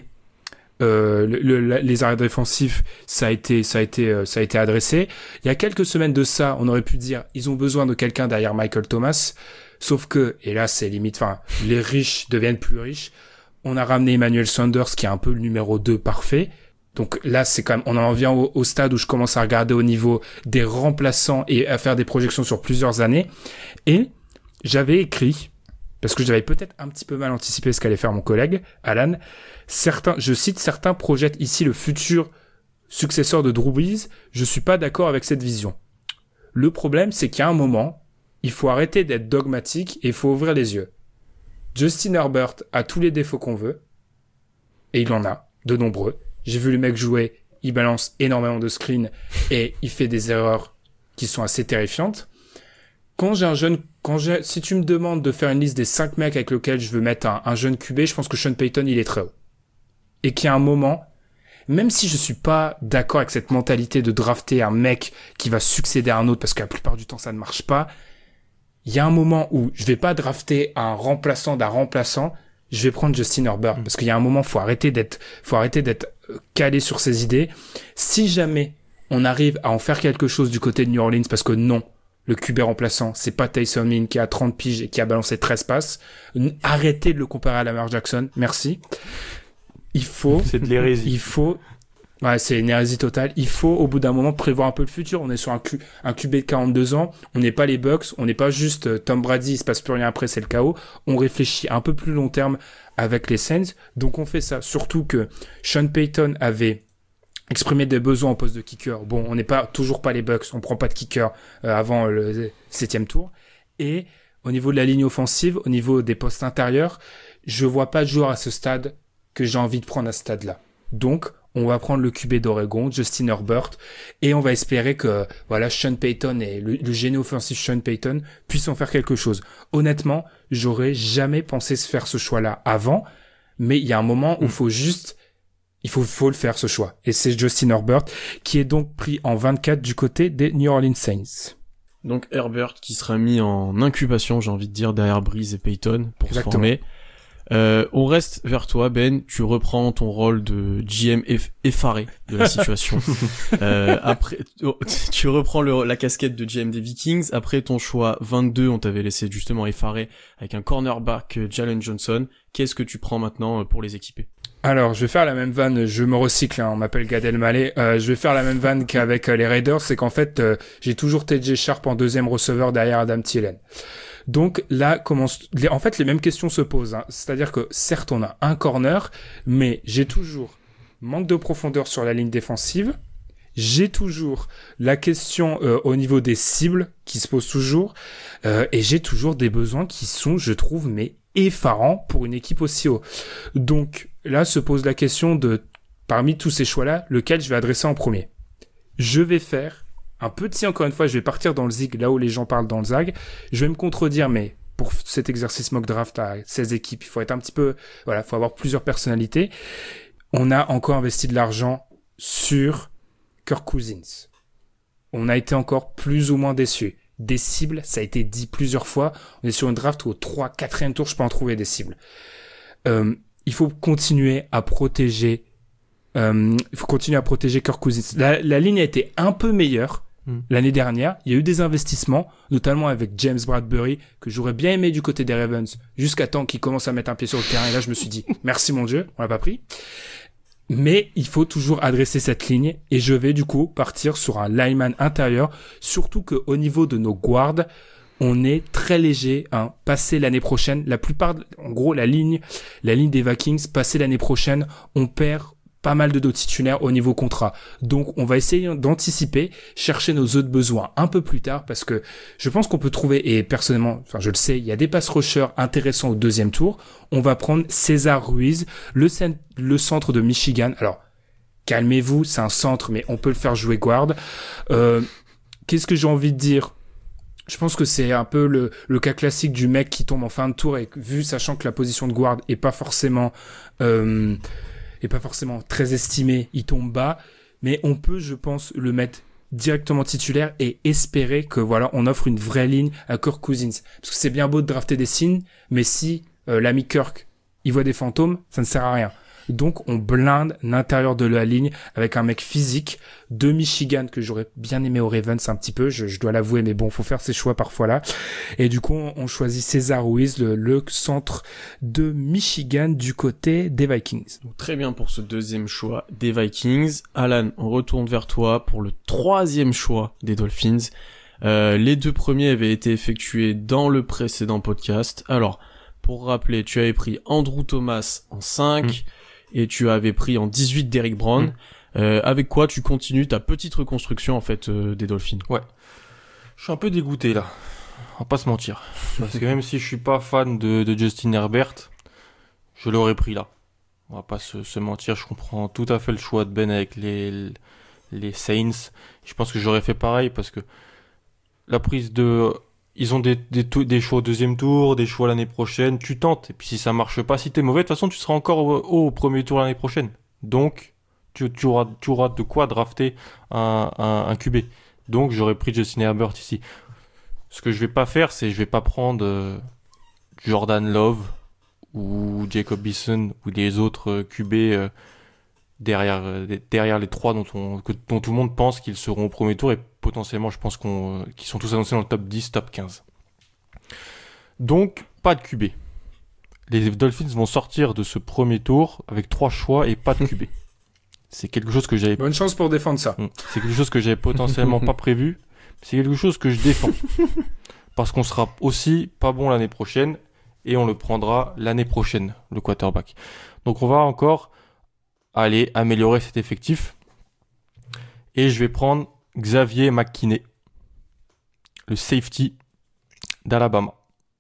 Euh, le, le, les arrêts défensifs, ça a été, ça a été, euh, ça a été adressé. Il y a quelques semaines de ça, on aurait pu dire, ils ont besoin de quelqu'un derrière Michael Thomas. Sauf que, et là, c'est limite, enfin, les riches deviennent plus riches. On a ramené Emmanuel Sanders, qui est un peu le numéro deux parfait. Donc là, c'est quand même, on en vient au, au stade où je commence à regarder au niveau des remplaçants et à faire des projections sur plusieurs années. Et j'avais écrit, parce que j'avais peut-être un petit peu mal anticipé ce qu'allait faire mon collègue, Alan. Certains, je cite, certains projettent ici le futur successeur de Drew Brees. Je suis pas d'accord avec cette vision. Le problème, c'est qu'à un moment, il faut arrêter d'être dogmatique et il faut ouvrir les yeux. Justin Herbert a tous les défauts qu'on veut. Et il en a, de nombreux. J'ai vu le mec jouer, il balance énormément de screens et il fait des erreurs qui sont assez terrifiantes. Quand j'ai un jeune, quand j'ai, si tu me demandes de faire une liste des cinq mecs avec lesquels je veux mettre un, un jeune Q B, je pense que Sean Payton, il est très haut. Et qu'il y a un moment, même si je suis pas d'accord avec cette mentalité de drafter un mec qui va succéder à un autre, parce que la plupart du temps, ça ne marche pas, il y a un moment où je vais pas drafter un remplaçant d'un remplaçant, je vais prendre Justin Herbert. Parce qu'il y a un moment, faut arrêter d'être, faut arrêter d'être calé sur ses idées. Si jamais on arrive à en faire quelque chose du côté de New Orleans, parce que non, le Q B remplaçant, c'est pas Tyson Min qui a trente piges et qui a balancé treize passes. Arrêtez de le comparer à Lamar Jackson. Merci. Il faut... C'est de l'hérésie. Il faut... Ouais, c'est une hérésie totale. Il faut, au bout d'un moment, prévoir un peu le futur. On est sur un, Q, un Q B de quarante-deux ans. On n'est pas les Bucks. On n'est pas juste euh, Tom Brady, il se passe plus rien après, c'est le chaos. On réfléchit un peu plus long terme avec les Saints. Donc on fait ça. Surtout que Sean Payton avait exprimé des besoins au poste de kicker. Bon, on n'est pas toujours pas les Bucks. On prend pas de kicker euh, avant le septième tour. Et au niveau de la ligne offensive, au niveau des postes intérieurs, je vois pas de joueur à ce stade que j'ai envie de prendre à ce stade-là. Donc, on va prendre le Q B d'Oregon, Justin Herbert, et on va espérer que, voilà, Sean Payton et le, le génie offensif Sean Payton puissent en faire quelque chose. Honnêtement, j'aurais jamais pensé se faire ce choix-là avant, mais il y a un moment où il faut juste, il faut, faut le faire ce choix. Et c'est Justin Herbert qui est donc pris en vingt-quatre du côté des New Orleans Saints. Donc Herbert qui sera mis en incubation, j'ai envie de dire, derrière Breeze et Peyton pour Exactement. se former. Euh, on reste vers toi, Ben. Tu reprends ton rôle de G M eff- effaré de la situation. euh, après, tu reprends le, la casquette de G M des Vikings. Après ton choix vingt-deux, on t'avait laissé justement effaré avec un cornerback Jalen Johnson. Qu'est-ce que tu prends maintenant pour les équiper? Alors, je vais faire la même vanne, je me recycle, hein, on m'appelle Gad Elmaleh, euh, je vais faire la même vanne qu'avec euh, les Raiders, c'est qu'en fait, euh, j'ai toujours T J Sharp en deuxième receveur derrière Adam Thielen. Donc là, commence, les, en fait, les mêmes questions se posent, hein. C'est-à-dire que certes, on a un corner, mais j'ai toujours manque de profondeur sur la ligne défensive, j'ai toujours la question euh, au niveau des cibles qui se pose toujours, euh, et j'ai toujours des besoins qui sont, je trouve, mais effarants pour une équipe aussi haut. Donc là se pose la question de, parmi tous ces choix-là, lequel je vais adresser en premier. Je vais faire un petit, encore une fois, je vais partir dans le zig, là où les gens parlent dans le zag. Je vais me contredire, mais pour cet exercice mock draft à seize équipes, il faut être un petit peu, voilà, faut avoir plusieurs personnalités. On a encore investi de l'argent sur Kirk Cousins. On a été encore plus ou moins déçus. Des cibles, ça a été dit plusieurs fois. On est sur une draft où au trois, quatrième tour, je peux en trouver des cibles. Euh, il faut continuer à protéger, euh, il faut continuer à protéger Kirk Cousins. La, la ligne a été un peu meilleure mm. l'année dernière. Il y a eu des investissements, notamment avec James Bradbury, que j'aurais bien aimé du côté des Ravens, jusqu'à temps qu'il commence à mettre un pied sur le terrain. Et là, je me suis dit, merci mon Dieu, on l'a pas pris. Mais il faut toujours adresser cette ligne et je vais du coup partir sur un lineman intérieur, surtout que au niveau de nos guards, on est très léger, hein. Passé l'année prochaine, la plupart, en gros, la ligne, la ligne des Vikings, passé l'année prochaine, on perd pas mal de dos titulaires au niveau contrat. Donc, on va essayer d'anticiper, chercher nos autres besoins un peu plus tard parce que je pense qu'on peut trouver, et personnellement, enfin, je le sais, il y a des pass rushers intéressants au deuxième tour. On va prendre César Ruiz, le, cent- le centre de Michigan. Alors, calmez-vous, c'est un centre, mais on peut le faire jouer guard. Euh, qu'est-ce que j'ai envie de dire? Je pense que c'est un peu le, le cas classique du mec qui tombe en fin de tour et vu, sachant que la position de guard est pas forcément, euh, est pas forcément très estimé, il tombe bas, mais on peut, je pense, le mettre directement titulaire et espérer que voilà, on offre une vraie ligne à Kirk Cousins. Parce que c'est bien beau de drafter des signes, mais si euh, l'ami Kirk, il voit des fantômes, ça ne sert à rien. Donc on blinde l'intérieur de la ligne avec un mec physique de Michigan que j'aurais bien aimé au Ravens un petit peu, je, je dois l'avouer, mais bon, faut faire ses choix parfois là. Et du coup, on, on choisit César Ruiz, le, le centre de Michigan du côté des Vikings. Donc, très bien pour ce deuxième choix des Vikings. Alan, on retourne vers toi pour le troisième choix des Dolphins. Euh, les deux premiers avaient été effectués dans le précédent podcast. Alors, pour rappeler, tu avais pris Andrew Thomas en cinq, mmh. et tu avais pris en dix-huit Derrick Brown, mmh. euh, avec quoi tu continues ta petite reconstruction en fait euh, des Dolphins. Ouais, je suis un peu dégoûté là, on va pas se mentir, parce que même si je suis pas fan de, de Justin Herbert, je l'aurais pris là. On va pas se, se mentir, je comprends tout à fait le choix de Ben avec les, les Saints. Je pense que j'aurais fait pareil parce que la prise de... Ils ont des, des, des choix au deuxième tour, des choix l'année prochaine, tu tentes. Et puis si ça marche pas, si t'es mauvais, de toute façon, tu seras encore au, au premier tour l'année prochaine. Donc, tu, tu, auras, tu auras de quoi drafter un, un, un Q B. Donc, j'aurais pris Justin Herbert ici. Ce que je vais pas faire, c'est je vais pas prendre euh, Jordan Love ou Jacob Eason ou les autres Q B euh, derrière, euh, derrière les trois dont, on, que, dont tout le monde pense qu'ils seront au premier tour et potentiellement, je pense qu'on, qu'ils sont tous annoncés dans le top dix, top quinze. Donc, pas de Q B. Les Dolphins vont sortir de ce premier tour avec trois choix et pas de Q B. C'est quelque chose que j'avais... Bonne chance pour défendre ça. C'est quelque chose que j'avais potentiellement pas prévu. C'est quelque chose que je défends. Parce qu'on sera aussi pas bon l'année prochaine et on le prendra l'année prochaine, le quarterback. Donc, on va encore aller améliorer cet effectif. Et je vais prendre Xavier McKinney, le safety d'Alabama.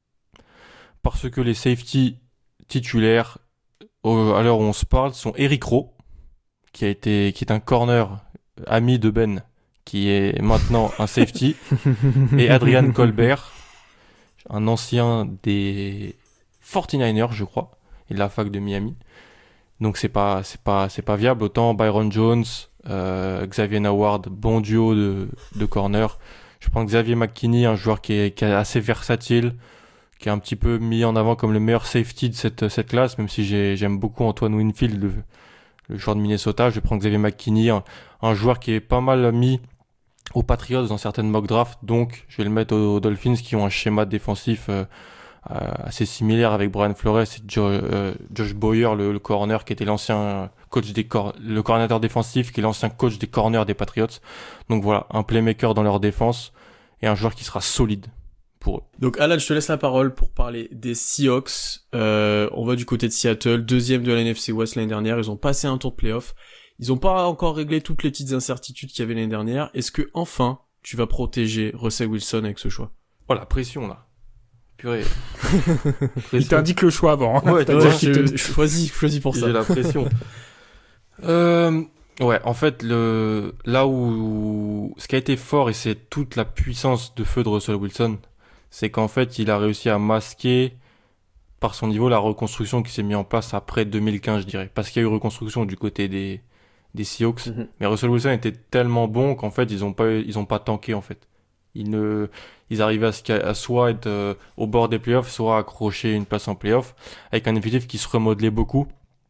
Parce que les safety titulaires, au, à l'heure où on se parle, sont Eric Rowe, qui a été, qui est un corner ami de Ben, qui est maintenant un safety, et Adrian Colbert, un ancien des forty-niners, je crois, et de la fac de Miami. Donc c'est pas c'est pas c'est pas viable. Autant Byron Jones, euh, Xavier Howard, bon duo de de corner. Je prends Xavier McKinney, un joueur qui est qui est assez versatile, qui est un petit peu mis en avant comme le meilleur safety de cette cette classe, même si j'ai j'aime beaucoup Antoine Winfield, le, le joueur de Minnesota. Je prends Xavier McKinney, un, un joueur qui est pas mal mis aux Patriots dans certaines mock drafts, donc je vais le mettre aux, aux Dolphins qui ont un schéma défensif euh, euh, assez similaire avec Brian Flores et jo, euh, Josh Boyer, le, le corner qui était l'ancien coach des cor- le coordinateur défensif qui est l'ancien coach des corners des Patriots. Donc voilà, un playmaker dans leur défense et un joueur qui sera solide pour eux. Donc Alan, je te laisse la parole pour parler des Seahawks. Euh, on va du côté de Seattle, deuxième de la N F C West l'année dernière. Ils ont passé un tour de playoff. Ils ont pas encore réglé toutes les petites incertitudes qu'il y avait l'année dernière. Est-ce que enfin tu vas protéger Russell Wilson avec ce choix? Oh la pression là. Purée. Il t'indique le choix avant. Hein. Ouais, t'as Ouais, dit je, je choisis, je choisis pour ça. J'ai la pression. euh, ouais, en fait, le là où ce qui a été fort et c'est toute la puissance de feu de Russell Wilson, c'est qu'en fait, il a réussi à masquer par son niveau la reconstruction qui s'est mise en place après deux mille quinze, je dirais, parce qu'il y a eu reconstruction du côté des des Seahawks, Mm-hmm. mais Russell Wilson était tellement bon qu'en fait, ils ont pas ils ont pas tanké en fait. Ils ne ils arrivaient à, ce à soit être euh, au bord des playoffs, soit accrocher une place en playoffs avec un effectif qui se remodelait beaucoup.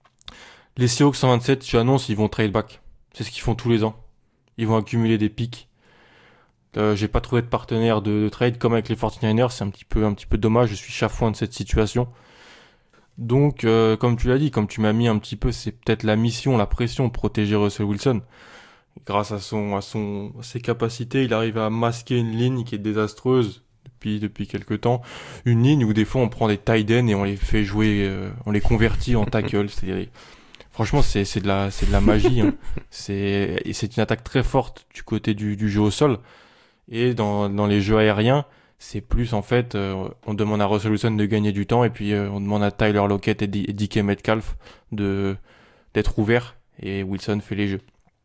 Les Seahawks cent vingt-sept, je annonce, ils vont trade back. C'est ce qu'ils font tous les ans. Ils vont accumuler des pics. Euh, j'ai pas trouvé de partenaire de, de trade comme avec les forty-niners, c'est un petit peu un petit peu dommage, je suis chafouin de cette situation. Donc euh, comme tu l'as dit, comme tu m'as mis un petit peu, c'est peut-être la mission, la pression de protéger Russell Wilson. Grâce à son à son à ses capacités, il arrive à masquer une ligne qui est désastreuse depuis depuis quelque temps, une ligne où des fois on prend des tight ends et on les fait jouer, euh, on les convertit en tackle, c'est franchement c'est c'est de la c'est de la magie hein. C'est et c'est une attaque très forte du côté du du jeu au sol et dans dans les jeux aériens, c'est plus en fait euh, on demande à Russell Wilson de gagner du temps et puis euh, on demande à Tyler Lockett et, D- et D K Metcalf de d'être ouverts et Wilson fait les jeux.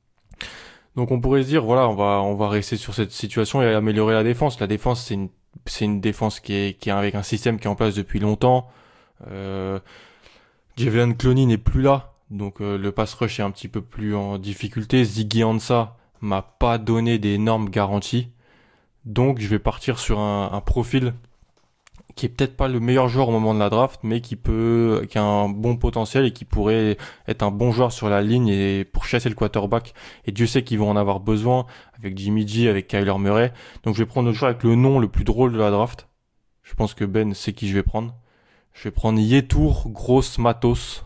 Donc on pourrait se dire voilà, on va on va rester sur cette situation et améliorer la défense. La défense c'est une c'est une défense qui est qui est avec un système qui est en place depuis longtemps. Euh Javelin Clowney n'est plus là, donc euh, le pass rush est un petit peu plus en difficulté. Ziggy Ansah m'a pas donné d'énormes garanties. Donc je vais partir sur un, un profil qui est peut-être pas le meilleur joueur au moment de la draft, mais qui peut, qui a un bon potentiel et qui pourrait être un bon joueur sur la ligne et pour chasser le quarterback. Et Dieu sait qu'ils vont en avoir besoin avec Jimmy G, avec Kyler Murray. Donc je vais prendre le joueur avec le nom le plus drôle de la draft. Je pense que Ben sait qui je vais prendre. Je vais prendre Yetur Gross-Matos,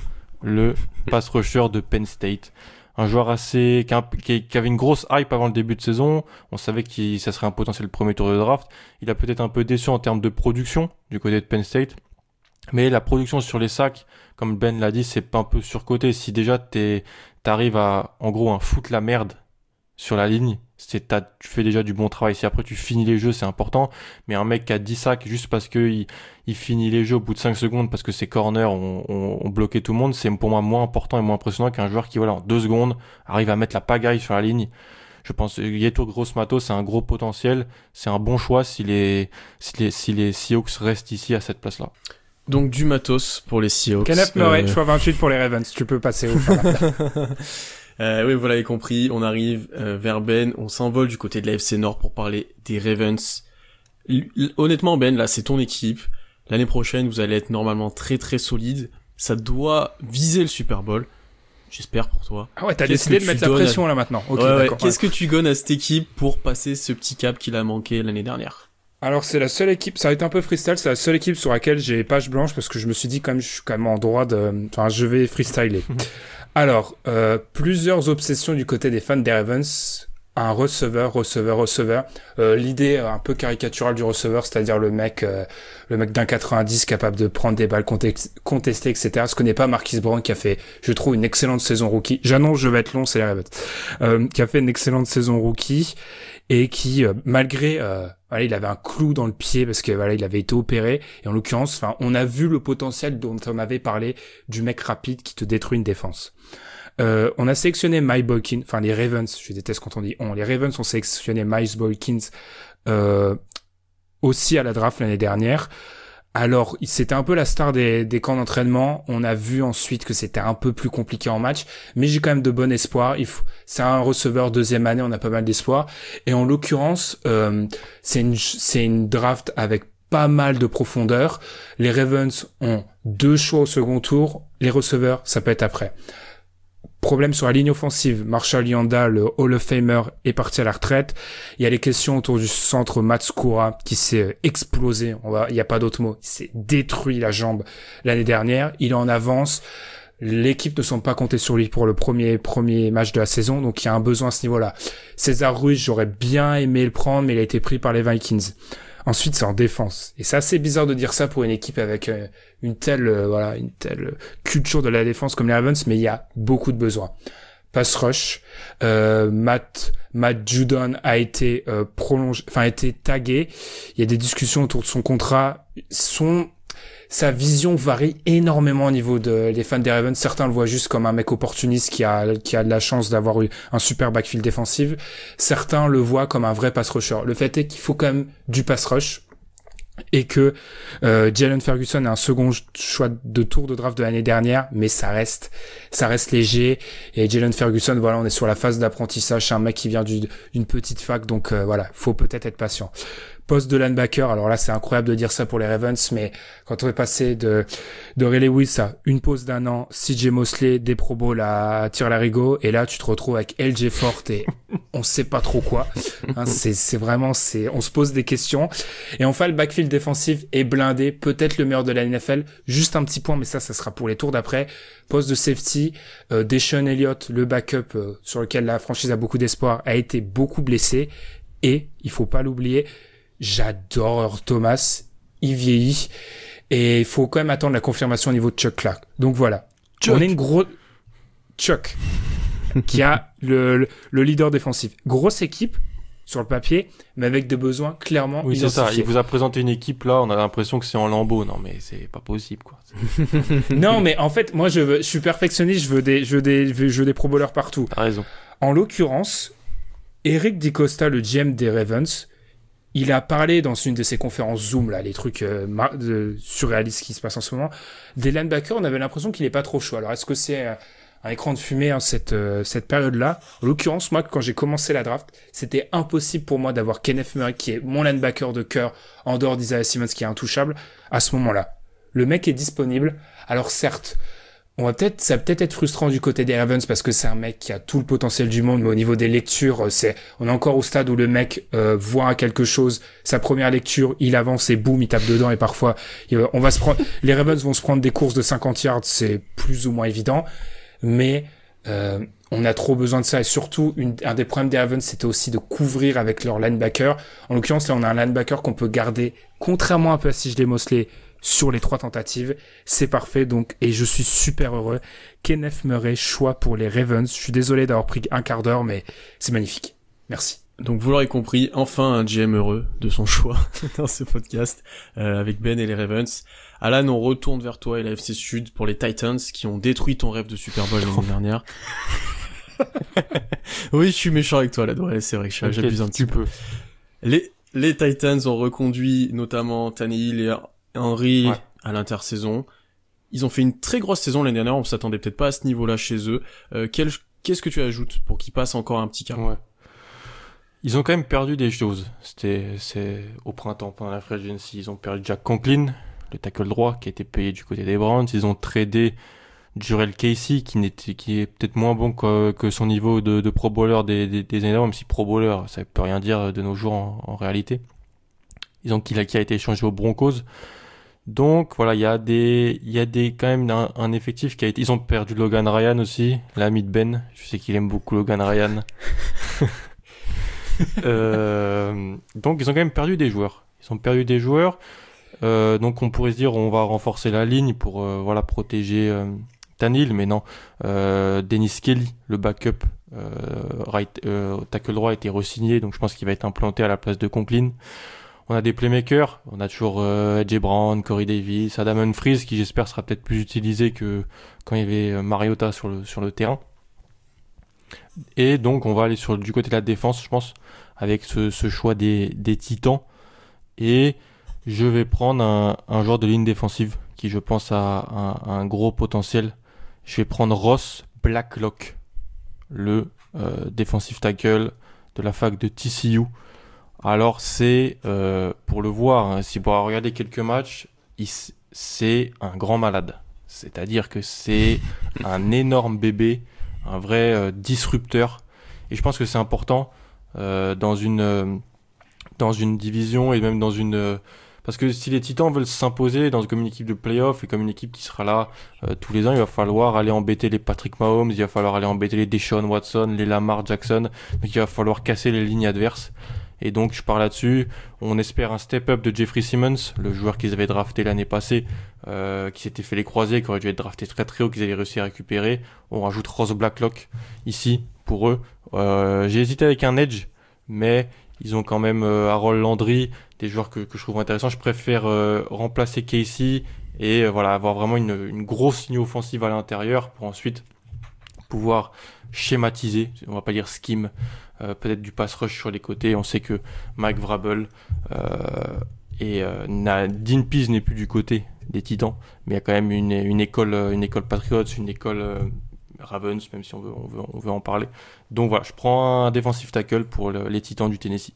le pass rusher de Penn State. Un joueur assez qui, a, qui, qui avait une grosse hype avant le début de saison. On savait que ça serait un potentiel premier tour de draft. Il a peut-être un peu déçu en termes de production du côté de Penn State. Mais la production sur les sacs, comme Ben l'a dit, c'est pas un peu surcoté. Si déjà t'es, t'arrives à, en gros, un foutre la merde sur la ligne, c'est t'as, tu fais déjà du bon travail. Si après tu finis les jeux, c'est important. Mais un mec qui a dix sacs juste parce que il, il finit les jeux au bout de cinq secondes parce que ses corners ont, ont, ont bloqué tout le monde, c'est pour moi moins important et moins impressionnant qu'un joueur qui, voilà, en deux secondes, arrive à mettre la pagaille sur la ligne. Je pense que Yetur Gross-Matos, c'est un gros potentiel. C'est un bon choix si les, si les, si les Seahawks restent ici à cette place-là. Donc du matos pour les Seahawks. Kenneth Murray, euh... choix vingt-huit pour les Ravens. Tu peux passer au euh, oui, vous l'avez compris, on arrive euh, vers Ben, on s'envole du côté de la F C Nord pour parler des Ravens. L- honnêtement Ben, là c'est ton équipe. L'année prochaine, vous allez être normalement très très solide. Ça doit viser le Super Bowl. J'espère pour toi. Ah ouais, t'as Qu'est-ce décidé que de mettre tu la pression à... là maintenant. Ok, ouais, ouais. d'accord. Qu'est-ce que tu donnes à cette équipe pour passer ce petit cap qu'il a manqué l'année dernière? Alors c'est la seule équipe, ça va être un peu freestyle, c'est la seule équipe sur laquelle j'ai page blanche parce que je me suis dit quand même, je suis quand même en droit de... Enfin, je vais freestyler. Alors, euh, plusieurs obsessions du côté des fans des Ravens. Un receveur, receveur, receveur. Euh, l'idée un peu caricaturale du receveur, c'est-à-dire le mec, euh, le mec d'un quatre-vingt-dix capable de prendre des balles contestées, et cetera. Ce que n'est pas Marquise Brown qui a fait, je trouve, une excellente saison rookie. J'annonce, je vais être long, c'est les Ravens. Euh, qui a fait une excellente saison rookie et qui, euh, malgré, euh, voilà, il avait un clou dans le pied parce que voilà, il avait été opéré. Et en l'occurrence, enfin, on a vu le potentiel dont on avait parlé du mec rapide qui te détruit une défense. Euh, on a sélectionné Miles Boykins, enfin les Ravens, je déteste quand on dit on, les Ravens ont sélectionné Miles Boykins euh, aussi à la draft l'année dernière. Alors, c'était un peu la star des, des camps d'entraînement. On a vu ensuite que c'était un peu plus compliqué en match, mais j'ai quand même de bon espoir. Il faut, c'est un receveur deuxième année, on a pas mal d'espoir. Et en l'occurrence, euh, c'est une, c'est une draft avec pas mal de profondeur. Les Ravens ont deux choix au second tour. Les receveurs, ça peut être après. Problème sur la ligne offensive. Marshall Yanda, le Hall of Famer, est parti à la retraite. Il y a les questions autour du centre Matskura qui s'est explosé. On va, il n'y a pas d'autre mot. Il s'est détruit la jambe l'année dernière. Il est en avance. L'équipe ne semble pas compter sur lui pour le premier, premier match de la saison. Donc, il y a un besoin à ce niveau-là. César Ruiz, j'aurais bien aimé le prendre, mais il a été pris par les Vikings. Ensuite, c'est en défense. Et c'est assez bizarre de dire ça pour une équipe avec euh, une telle, euh, voilà, une telle culture de la défense comme les Ravens, mais il y a beaucoup de besoins. Pass rush, euh, Matt, Matt Judon a été euh, prolongé, enfin a été tagué. Il y a des discussions autour de son contrat. Son, sa vision varie énormément au niveau de, des fans des Ravens. Certains le voient juste comme un mec opportuniste qui a, qui a de la chance d'avoir eu un super backfield défensif. Certains le voient comme un vrai pass rusher. Le fait est qu'il faut quand même du pass rush. Et que euh, Jalen Ferguson a un second choix de tour de draft de l'année dernière, mais ça reste ça reste léger. Et Jalen Ferguson, voilà, on est sur la phase d'apprentissage. C'est un mec qui vient du, d'une petite fac, donc euh, voilà, faut peut-être être patient. Poste de linebacker, alors là c'est incroyable de dire ça pour les Ravens, mais quand on est passé de de Ray Lewis à une pause d'un an, C J Mosley, des Pro Bowl à Tire-Larigot, et là tu te retrouves avec L J Fort et on sait pas trop quoi. Hein, c'est c'est vraiment c'est on se pose des questions. Et enfin le backfield défensif est blindé, peut-être le meilleur de la N F L. Juste un petit point, mais ça ça sera pour les tours d'après. Poste de safety, euh, Deshaun Elliott, le backup euh, sur lequel la franchise a beaucoup d'espoir, a été beaucoup blessé, et il faut pas l'oublier. J'adore Thomas, il vieillit et il faut quand même attendre la confirmation au niveau de Chuck Clark. Donc voilà, Chuck. On est une grosse Chuck qui a le, le le leader défensif. Grosse équipe sur le papier, mais avec des besoins clairement oui, identifiés. c'est ça. Il vous a présenté une équipe là, on a l'impression que c'est en lambeaux. Non, mais c'est pas possible quoi. Non, mais en fait, moi je veux, je suis perfectionniste, je veux des, je veux des, je veux, je veux des pro bowlers partout. T'as raison. En l'occurrence, Eric DiCosta, le G M des Ravens, il a parlé dans une de ses conférences Zoom, là, les trucs euh, mar- de, surréalistes qui se passent en ce moment, des linebackers. On avait l'impression qu'il est pas trop chaud. Alors, est-ce que c'est euh, un écran de fumée, hein, cette euh, cette période-là? En l'occurrence, moi, quand j'ai commencé la draft, c'était impossible pour moi d'avoir Kenneth Murray, qui est mon linebacker de cœur, en dehors d'Isaiah Simmons, qui est intouchable, à ce moment-là. Le mec est disponible. Alors, certes, on va peut-être, ça va peut-être être frustrant du côté des Ravens parce que c'est un mec qui a tout le potentiel du monde, mais au niveau des lectures, c'est, on est encore au stade où le mec euh, voit quelque chose, sa première lecture, il avance et boum, il tape dedans, et parfois, il, on va se prendre, les Ravens vont se prendre des courses de cinquante yards, c'est plus ou moins évident, mais euh, on a trop besoin de ça, et surtout, une, un des problèmes des Ravens, c'était aussi de couvrir avec leur linebacker. En l'occurrence, là, on a un linebacker qu'on peut garder, contrairement un peu à C J Mosley, sur les trois tentatives, c'est parfait, donc, et je suis super heureux. Kenneth Murray, choix pour les Ravens. Je suis désolé d'avoir pris un quart d'heure, mais c'est magnifique. Merci. Donc vous l'aurez compris, enfin un G M heureux de son choix dans ce podcast, euh, avec Ben et les Ravens. Alan, on retourne vers toi et la F C Sud pour les Titans, qui ont détruit ton rêve de Super Bowl l'année dernière. Oui, je suis méchant avec toi, là, ouais, c'est vrai que okay, j'abuse un petit peu. Les, les Titans ont reconduit notamment Tannehill et Henry ouais. à l'intersaison. Ils ont fait une très grosse saison l'année dernière, on s'attendait peut-être pas à ce niveau-là chez eux. Euh, quel, qu'est-ce que tu ajoutes pour qu'ils passent encore un petit cap? Ouais. Ils ont quand même perdu des choses. C'était, c'est au printemps, pendant la free agency, ils ont perdu Jack Conklin, le tackle droit, qui a été payé du côté des Browns. Ils ont tradé Jurel Casey, qui n'était, qui est peut-être moins bon que, que son niveau de, de pro bowler des, des, des années d'avant, même si pro bowler, ça peut rien dire de nos jours en, en réalité. Ils ont, qui a, qui a été échangé aux Broncos. Donc, voilà, il y a des, il y a des, quand même un, un effectif qui a été, ils ont perdu Logan Ryan aussi, l'ami de Ben. Je sais qu'il aime beaucoup Logan Ryan. euh, donc, ils ont quand même perdu des joueurs. Ils ont perdu des joueurs. Euh, donc, on pourrait se dire, on va renforcer la ligne pour, euh, voilà, protéger, euh, Tannehill, mais non. Euh, Dennis Kelly, le backup, euh, right, euh, tackle droit a été re-signé, donc je pense qu'il va être implanté à la place de Conklin. On a des playmakers, on a toujours euh, A J Brown, Corey Davis, Adam Humphries, qui j'espère sera peut-être plus utilisé que quand il y avait Mariota sur le sur le terrain. Et donc on va aller sur du côté de la défense, je pense, avec ce, ce choix des des Titans. Et Je vais prendre un, un joueur de ligne défensive qui, je pense, a un, un gros potentiel. Je vais prendre Ross Blacklock, le euh, defensive tackle de la fac de T C U. Alors c'est, euh, pour le voir, hein, si vous regardez quelques matchs, il, c'est un grand malade. C'est-à-dire que c'est un énorme bébé, un vrai euh, disrupteur. Et je pense que c'est important euh, dans une euh, dans une division et même dans une euh, parce que si les Titans veulent s'imposer dans comme une équipe de playoff et comme une équipe qui sera là euh, tous les ans, il va falloir aller embêter les Patrick Mahomes, il va falloir aller embêter les Deshaun Watson, les Lamar Jackson. Donc il va falloir casser les lignes adverses. Et donc je pars là-dessus. On espère un step-up de Jeffrey Simmons, le joueur qu'ils avaient drafté l'année passée, euh, qui s'était fait les croisés, qui aurait dû être drafté très très haut, qu'ils avaient réussi à récupérer. On rajoute Ross Blacklock ici pour eux. Euh, j'ai hésité avec un edge, mais ils ont quand même euh, Harold Landry, des joueurs que, que je trouve intéressants. Je préfère euh, remplacer Casey et euh, voilà, avoir vraiment une, une grosse ligne offensive à l'intérieur pour ensuite pouvoir schématiser, on va pas dire scheme, euh, peut-être du pass rush sur les côtés. On sait que Mike Vrabel euh, et euh, n'a, Dean Pease n'est plus du côté des Titans, mais il y a quand même une, une école, une école Patriots, une école euh, Ravens, même si on veut, on veut, on veut en parler. Donc voilà, je prends un defensive tackle pour le, les Titans du Tennessee.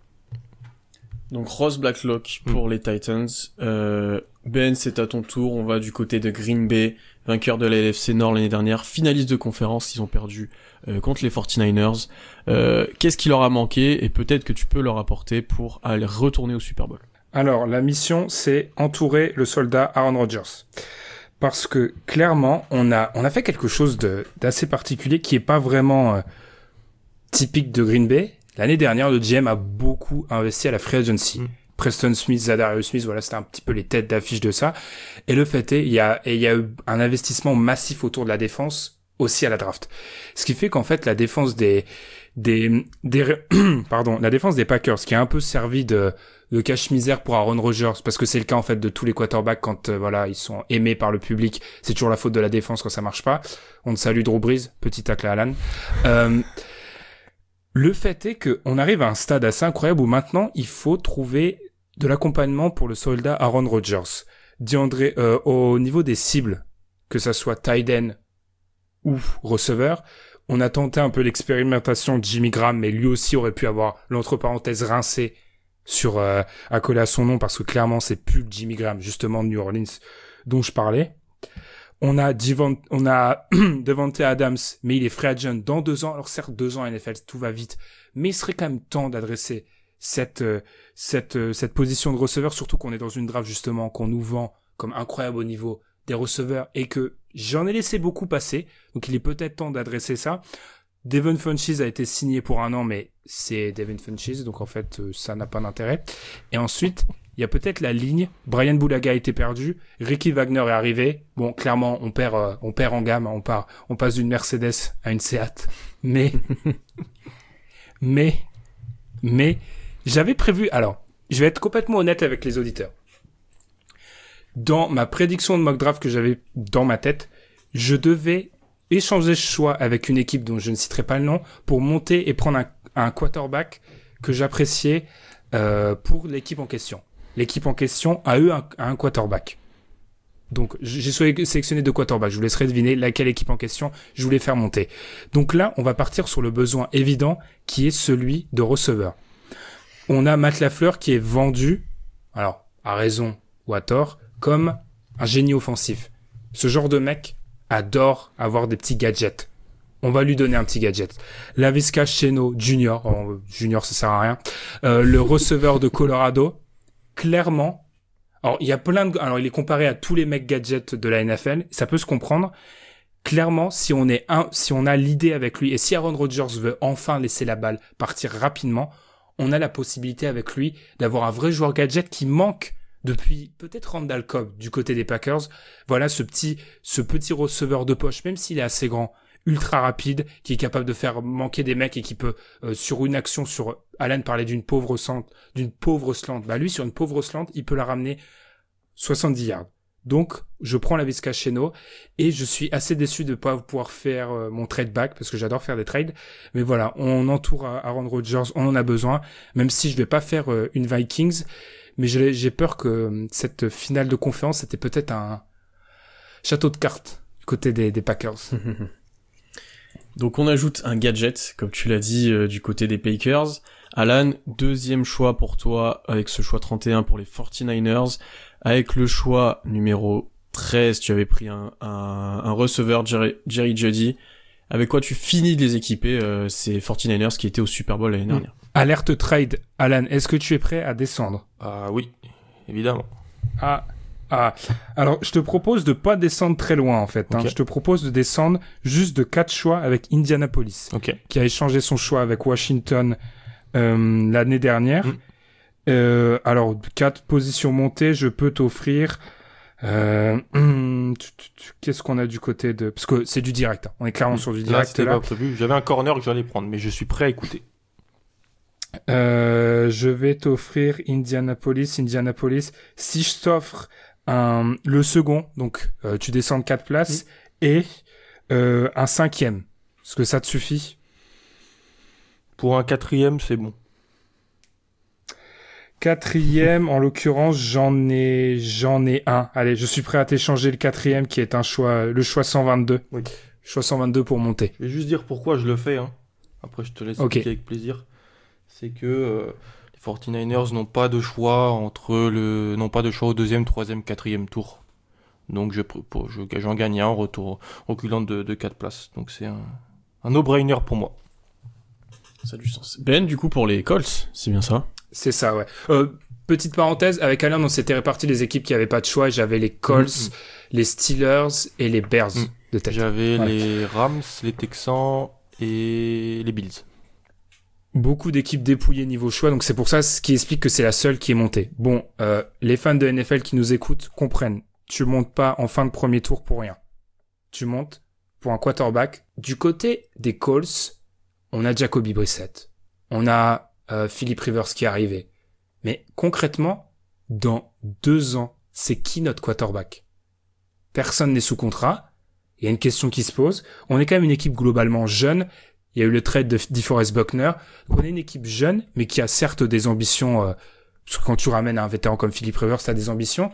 Donc Ross Blacklock pour mmh. les Titans. Euh, Ben, c'est à ton tour. On va du côté de Green Bay, vainqueur de la N F C Nord l'année dernière, finaliste de conférence. Ils ont perdu euh, contre les forty-niners. Euh, qu'est-ce qui leur a manqué et peut-être que tu peux leur apporter pour aller retourner au Super Bowl? Alors, la mission, c'est entourer le soldat Aaron Rodgers. Parce que, clairement, on a, on a fait quelque chose de, d'assez particulier qui est pas vraiment euh, typique de Green Bay. L'année dernière, le G M a beaucoup investi à la free agency. Mm. Preston Smith, Zadarius Smith, voilà, c'était un petit peu les têtes d'affiche de ça. Et le fait est, il y a, et il y a eu un investissement massif autour de la défense aussi à la draft. Ce qui fait qu'en fait, la défense des, des, des, pardon, la défense des Packers, qui a un peu servi de, de cache-misère pour Aaron Rodgers, parce que c'est le cas en fait de tous les quarterbacks quand euh, voilà ils sont aimés par le public, c'est toujours la faute de la défense quand ça marche pas. On te salue Drew Brees, petit tacle à Alan. Euh, le fait est que on arrive à un stade assez incroyable où maintenant il faut trouver de l'accompagnement pour le soldat Aaron Rodgers. DeAndre, euh, au niveau des cibles, que ça soit tight end ou receveur, on a tenté un peu l'expérimentation de Jimmy Graham, mais lui aussi aurait pu avoir l'entre parenthèses rincé sur euh, accolé à son nom parce que clairement c'est plus Jimmy Graham justement de New Orleans dont je parlais. On a Devont, on a Devontae Adams, mais il est free agent dans deux ans. Alors certes deux ans N F L, tout va vite, mais il serait quand même temps d'adresser cette euh, cette euh, cette position de receveur, surtout qu'on est dans une draft justement qu'on nous vend comme incroyable au niveau des receveurs et que j'en ai laissé beaucoup passer, donc il est peut-être temps d'adresser ça. Devin Funchess a été signé pour un an, mais c'est Devin Funchess, donc en fait, euh, ça n'a pas d'intérêt. Et ensuite, il y a peut-être la ligne. Brian Bulaga a été perdu. Ricky Wagner est arrivé. Bon, clairement, on perd, euh, on perd en gamme. On part, on passe d'une Mercedes à une Seat. Mais, mais, mais, j'avais prévu. Alors, je vais être complètement honnête avec les auditeurs. Dans ma prédiction de mock draft que j'avais dans ma tête, je devais échanger ce choix avec une équipe dont je ne citerai pas le nom pour monter et prendre un, un quarterback que j'appréciais euh, pour l'équipe en question. L'équipe en question a eu un, un quarterback. Donc j'ai sélectionné deux quarterbacks. Je vous laisserai deviner laquelle équipe en question je voulais faire monter. Donc là, on va partir sur le besoin évident qui est celui de receveur. On a Matt LaFleur qui est vendu, alors à raison ou à tort, comme un génie offensif. Ce genre de mec adore avoir des petits gadgets. On va lui donner un petit gadget. Laviska Shenault Junior, oh, Junior ça sert à rien, euh, le receveur de Colorado, clairement, alors il y a plein de, alors il est comparé à tous les mecs gadgets de la N F L, ça peut se comprendre. Clairement, si on est un, si on a l'idée avec lui et si Aaron Rodgers veut enfin laisser la balle partir rapidement, on a la possibilité avec lui d'avoir un vrai joueur gadget qui manque depuis peut-être Randall Cobb du côté des Packers. Voilà ce petit, ce petit receveur de poche, même s'il est assez grand, ultra rapide, qui est capable de faire manquer des mecs et qui peut, euh, sur une action, sur, Alan parlait d'une pauvre slant, d'une pauvre slant. Bah, lui, sur une pauvre slant, il peut la ramener soixante-dix yards. Donc, je prends la Laviska Shenault et je suis assez déçu de pas pouvoir faire euh, mon trade back parce que j'adore faire des trades. Mais voilà, on entoure Aaron Rodgers, on en a besoin, même si je vais pas faire euh, une Vikings. mais j'ai, j'ai peur que cette finale de conférence, c'était peut-être un château de cartes du côté des, des Packers. Donc on ajoute un gadget, comme tu l'as dit, euh, du côté des Packers. Alan, deuxième choix pour toi, avec ce choix trente et un pour les forty-niners. Avec le choix numéro treize, tu avais pris un, un, un receveur, Jerry, Jerry Jeudy. Avec quoi tu finis de les équiper, euh, ces forty-niners qui étaient au Super Bowl l'année dernière. Alerte trade. Alan, est-ce que tu es prêt à descendre? Ah oui, évidemment. Ah, ah. Alors, je te propose de pas descendre très loin, en fait. Hein. Okay. Je te propose de descendre juste de quatre choix avec Indianapolis, okay. qui a échangé son choix avec Washington euh, l'année dernière. Mm. Euh, alors, quatre positions montées, je peux t'offrir... Euh, qu'est-ce qu'on a du côté de... Parce que c'est du direct. Hein. On est clairement sur du direct. Là, c'était là. pas prévu. J'avais un corner que j'allais prendre, mais je suis prêt à écouter. Euh, je vais t'offrir Indianapolis, Indianapolis. Si je t'offre un, le second, donc euh, tu descends de quatre places, mmh. et euh, un cinquième, est-ce que ça te suffit? Pour un quatrième, c'est bon. Quatrième, en l'occurrence, j'en ai, j'en ai un. Allez, je suis prêt à t'échanger le quatrième, qui est un choix, le choix cent vingt-deux. Oui. Choix cent vingt-deux pour monter. Je vais juste dire pourquoi je le fais. Hein. Après, je te laisse okay. expliquer avec plaisir. C'est que euh, les forty-niners n'ont pas de choix entre le, n'ont pas de choix au deuxième, troisième, quatrième tour. Donc, je, pour, je, j'en gagne un en retour, reculant de, de quatre places. Donc, c'est un, un no-brainer pour moi. Ça a du sens. Ben, du coup, pour les Colts, c'est bien ça? C'est ça, ouais. Euh, petite parenthèse, avec Alain, on s'était réparti les équipes qui avaient pas de choix. J'avais les Colts, mmh. les Steelers et les Bears mmh. de tête. J'avais ouais. les Rams, les Texans et les Bills. Beaucoup d'équipes dépouillées niveau choix, donc c'est pour ça ce qui explique que c'est la seule qui est montée. Bon, euh, les fans de N F L qui nous écoutent comprennent. Tu montes pas en fin de premier tour pour rien. Tu montes pour un quarterback. Du côté des Colts, on a Jacoby Brissett. On a Euh, Philip Rivers qui est arrivé. Mais concrètement, dans deux ans, c'est qui notre quarterback? Personne n'est sous contrat. Il y a une question qui se pose. On est quand même une équipe globalement jeune. Il y a eu le trade de DeForest Buckner. Donc on est une équipe jeune, mais qui a certes des ambitions. Euh, parce que quand tu ramènes un vétéran comme Philip Rivers, t'as des ambitions.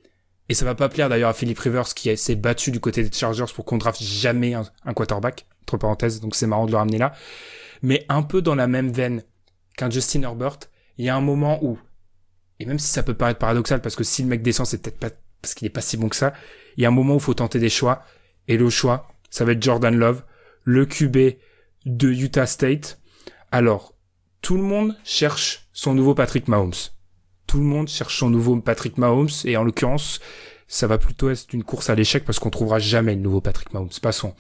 Et ça va pas plaire d'ailleurs à Philip Rivers qui s'est battu du côté des Chargers pour qu'on draft jamais un, un quarterback. Entre parenthèses, donc c'est marrant de le ramener là. Mais un peu dans la même veine qu'un Justin Herbert, il y a un moment où, et même si ça peut paraître paradoxal, parce que si le mec descend, c'est peut-être pas parce qu'il est pas si bon que ça, il y a un moment où il faut tenter des choix, et le choix, ça va être Jordan Love, le Q B de Utah State. Alors, tout le monde cherche son nouveau Patrick Mahomes. Tout le monde cherche son nouveau Patrick Mahomes, et en l'occurrence, ça va plutôt être une course à l'échec, parce qu'on trouvera jamais le nouveau Patrick Mahomes. Passons.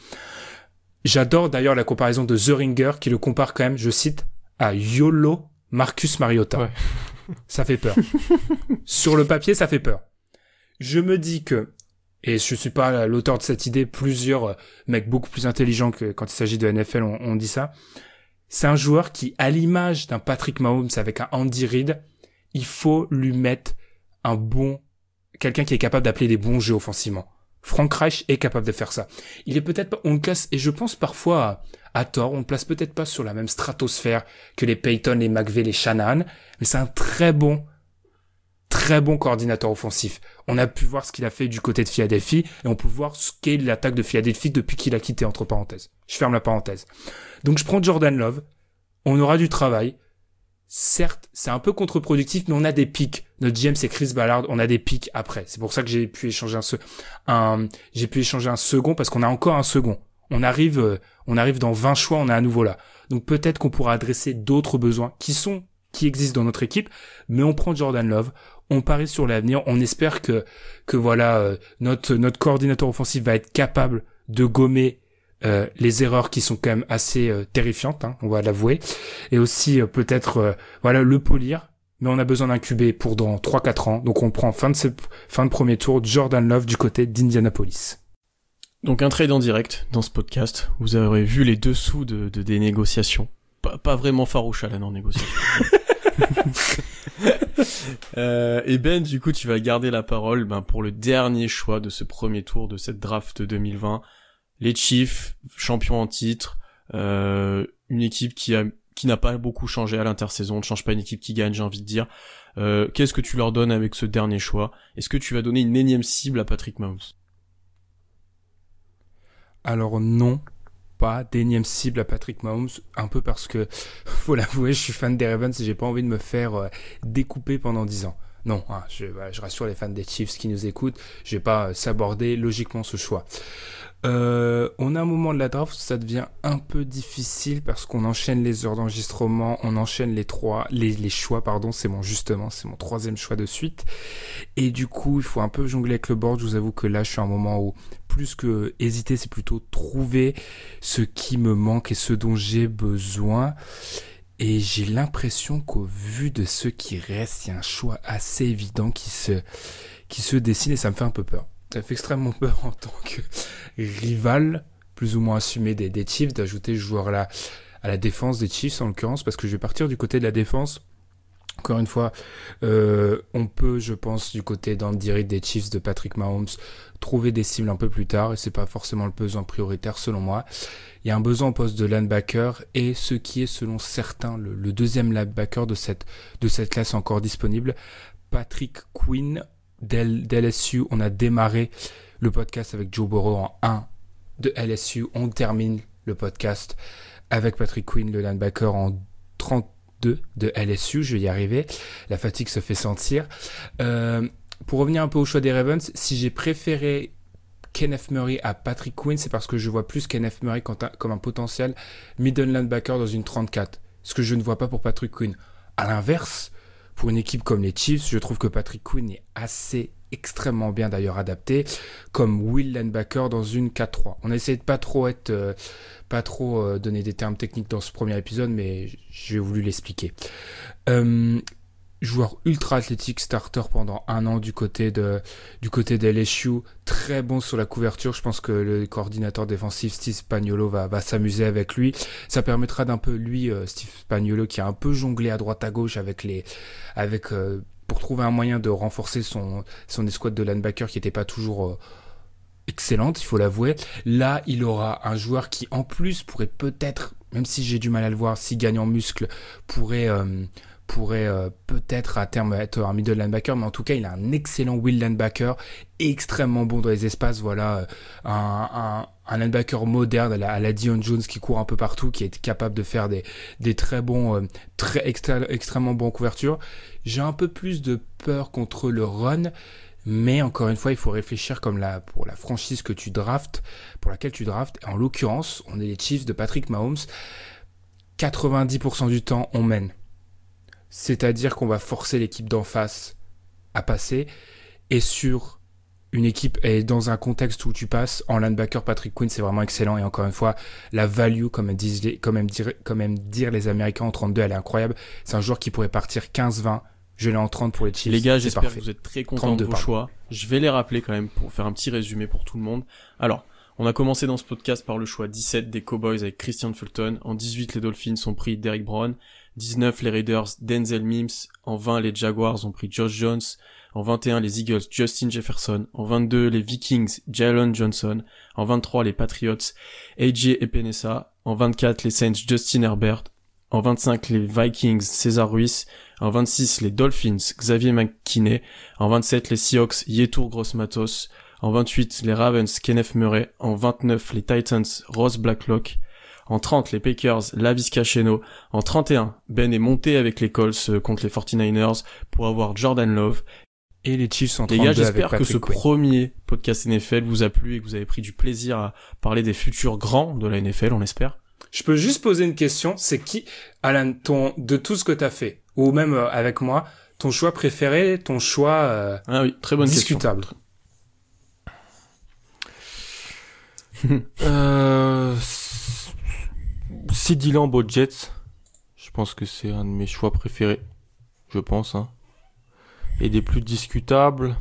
J'adore d'ailleurs la comparaison de The Ringer, qui le compare quand même, je cite, à YOLO Marcus Mariota. Ouais. Ça fait peur. Sur le papier, ça fait peur. Je me dis que, et je suis pas l'auteur de cette idée, plusieurs mecs beaucoup plus intelligents que quand il s'agit de N F L ont, ont dit ça. C'est un joueur qui, à l'image d'un Patrick Mahomes avec un Andy Reid, il faut lui mettre un bon, quelqu'un qui est capable d'appeler des bons jeux offensivement. Frank Reich est capable de faire ça. Il est peut-être pas, on le classe, et je pense parfois à, à tort, on le place peut-être pas sur la même stratosphère que les Peyton, les McVay, les Shanahan, mais c'est un très bon, très bon coordinateur offensif. On a pu voir ce qu'il a fait du côté de Philadelphie, et on peut voir ce qu'est l'attaque de Philadelphie depuis qu'il a quitté, entre parenthèses. Je ferme la parenthèse. Donc je prends Jordan Love, on aura du travail. Certes, c'est un peu contre-productif, mais on a des pics. Notre G M, c'est Chris Ballard, on a des pics après. C'est pour ça que j'ai pu échanger un, se- un j'ai pu échanger un second, parce qu'on a encore un second. On arrive, euh, on arrive dans vingt choix, on est à nouveau là. Donc peut-être qu'on pourra adresser d'autres besoins qui sont, qui existent dans notre équipe, mais on prend Jordan Love, on parie sur l'avenir, on espère que, que voilà, euh, notre, notre coordinateur offensif va être capable de gommer Euh, les erreurs qui sont quand même assez euh, terrifiantes, hein, on va l'avouer, et aussi euh, peut-être euh, voilà le polir, mais on a besoin d'un Q B pour dans trois quatre ans, donc on prend fin de, ce, fin de premier tour Jordan Love du côté d'Indianapolis. Donc un trade en direct dans ce podcast, vous aurez vu les dessous de, de des négociations, pas, pas vraiment farouche Alan en négociation. euh, et Ben, du coup tu vas garder la parole ben, pour le dernier choix de ce premier tour de cette draft deux mille vingt. Les Chiefs, champions en titre, euh, une équipe qui a qui n'a pas beaucoup changé à l'intersaison, ne change pas une équipe qui gagne, j'ai envie de dire. Euh, qu'est-ce que tu leur donnes avec ce dernier choix? Est-ce que tu vas donner une énième cible à Patrick Mahomes? Alors non, pas d'énième cible à Patrick Mahomes, un peu parce que, faut l'avouer, je suis fan des Ravens et j'ai pas envie de me faire euh, découper pendant dix ans. Non, hein, je, bah, je rassure les fans des Chiefs qui nous écoutent, je vais pas euh, s'aborder logiquement ce choix. Euh, on a un moment de la draft, ça devient un peu difficile parce qu'on enchaîne les heures d'enregistrement, on enchaîne les trois, les, les choix, pardon, c'est mon justement, c'est mon troisième choix de suite. Et du coup, il faut un peu jongler avec le board. Je vous avoue que là, je suis à un moment où plus que hésiter, c'est plutôt trouver ce qui me manque et ce dont j'ai besoin. Et j'ai l'impression qu'au vu de ceux qui restent, il y a un choix assez évident qui se, qui se dessine et ça me fait un peu peur. Ça fait extrêmement peur en tant que rival, plus ou moins assumé des, des Chiefs, d'ajouter ce joueur-là à la défense des Chiefs en l'occurrence, parce que je vais partir du côté de la défense. Encore une fois, euh, on peut, je pense, du côté d'Andy Reid des Chiefs, de Patrick Mahomes, trouver des cibles un peu plus tard, et c'est pas forcément le besoin prioritaire selon moi. Il y a un besoin au poste de linebacker, et ce qui est selon certains le, le deuxième linebacker de cette, de cette classe encore disponible, Patrick Queen d'L S U. On a démarré le podcast avec Joe Burrow en un de L S U. On termine le podcast avec Patrick Queen, le linebacker, en trente-deux de L S U. Je vais y arriver. La fatigue se fait sentir. Euh, pour revenir un peu au choix des Ravens, si j'ai préféré Kenneth Murray à Patrick Queen, c'est parce que je vois plus Kenneth Murray comme un potentiel middle linebacker dans une trente-quatre. Ce que je ne vois pas pour Patrick Queen. À l'inverse, pour une équipe comme les Chiefs, je trouve que Patrick Queen est assez extrêmement bien d'ailleurs adapté comme will linebacker dans une quatre trois. On a essayé de pas trop être, euh, pas trop euh, donner des termes techniques dans ce premier épisode, mais j'ai voulu l'expliquer. Euh, joueur ultra athlétique, starter pendant un an du côté de du côté de L S U, très bon sur la couverture. Je pense que le coordinateur défensif Steve Spagnuolo va va s'amuser avec lui. Ça permettra d'un peu lui euh, Steve Spagnuolo qui a un peu jonglé à droite à gauche avec les avec euh, pour trouver un moyen de renforcer son son escouade de linebacker qui était pas toujours euh, excellente, il faut l'avouer. Là, il aura un joueur qui en plus pourrait peut-être, même si j'ai du mal à le voir, s'il gagne en muscle, pourrait euh, pourrait euh, peut-être à terme être un middle linebacker, mais en tout cas il a un excellent will linebacker, extrêmement bon dans les espaces. Voilà, un, un, un linebacker moderne à la, à la Dion Jones qui court un peu partout, qui est capable de faire des, des très bons, euh, très extra, extrêmement bons couvertures. J'ai un peu plus de peur contre le run, mais encore une fois il faut réfléchir comme la, pour la franchise que tu draftes, pour laquelle tu draftes. En l'occurrence, on est les Chiefs de Patrick Mahomes. quatre-vingt-dix pour cent du temps on mène. C'est-à-dire qu'on va forcer l'équipe d'en face à passer. Et sur une équipe, et dans un contexte où tu passes, en linebacker, Patrick Queen, c'est vraiment excellent. Et encore une fois, la value, comme aiment, disent les, comme aiment, dire, comme aiment dire les Américains en trente-deux, elle est incroyable. C'est un joueur qui pourrait partir quinze vingt. Je l'ai en trente pour les Chiefs. Les gars, j'espère parfait. que vous êtes très contents de vos pardon. choix. Je vais les rappeler quand même pour faire un petit résumé pour tout le monde. Alors, on a commencé dans ce podcast par le choix dix-sept des Cowboys avec Christian Fulton. En dix-huit, les Dolphins ont pris Derrick Brown. dix-neuf, les Raiders, Denzel Mims. En vingt, les Jaguars ont pris Josh Jones. En vingt et un, les Eagles, Justin Jefferson. En vingt-deux, les Vikings, Jalen Johnson. En vingt-trois, les Patriots, A J Epinesa. En vingt-quatre, les Saints, Justin Herbert. En vingt-cinq, les Vikings, César Ruiz. En vingt-six, les Dolphins, Xavier McKinney. En vingt-sept, les Seahawks, Yetur Gross-Matos. En vingt-huit, les Ravens, Kenneth Murray. En vingt-neuf, les Titans, Ross Blacklock. En trente, les Packers, Laviska Shenault. En trente et un, Ben est monté avec les Colts contre les forty-niners pour avoir Jordan Love. Et les Chiefs sont Les gars, j'espère que ce Quinn. premier podcast N F L vous a plu et que vous avez pris du plaisir à parler des futurs grands de la N F L, on espère. Je peux juste poser une question, c'est qui, Alan, ton, de tout ce que t'as fait, ou même euh, avec moi, ton choix préféré, ton choix euh, ah oui, très bonne discutable. Question. euh, CeeDee Lamb aux Jets, je pense que c'est un de mes choix préférés, je pense, hein. Et des plus discutables,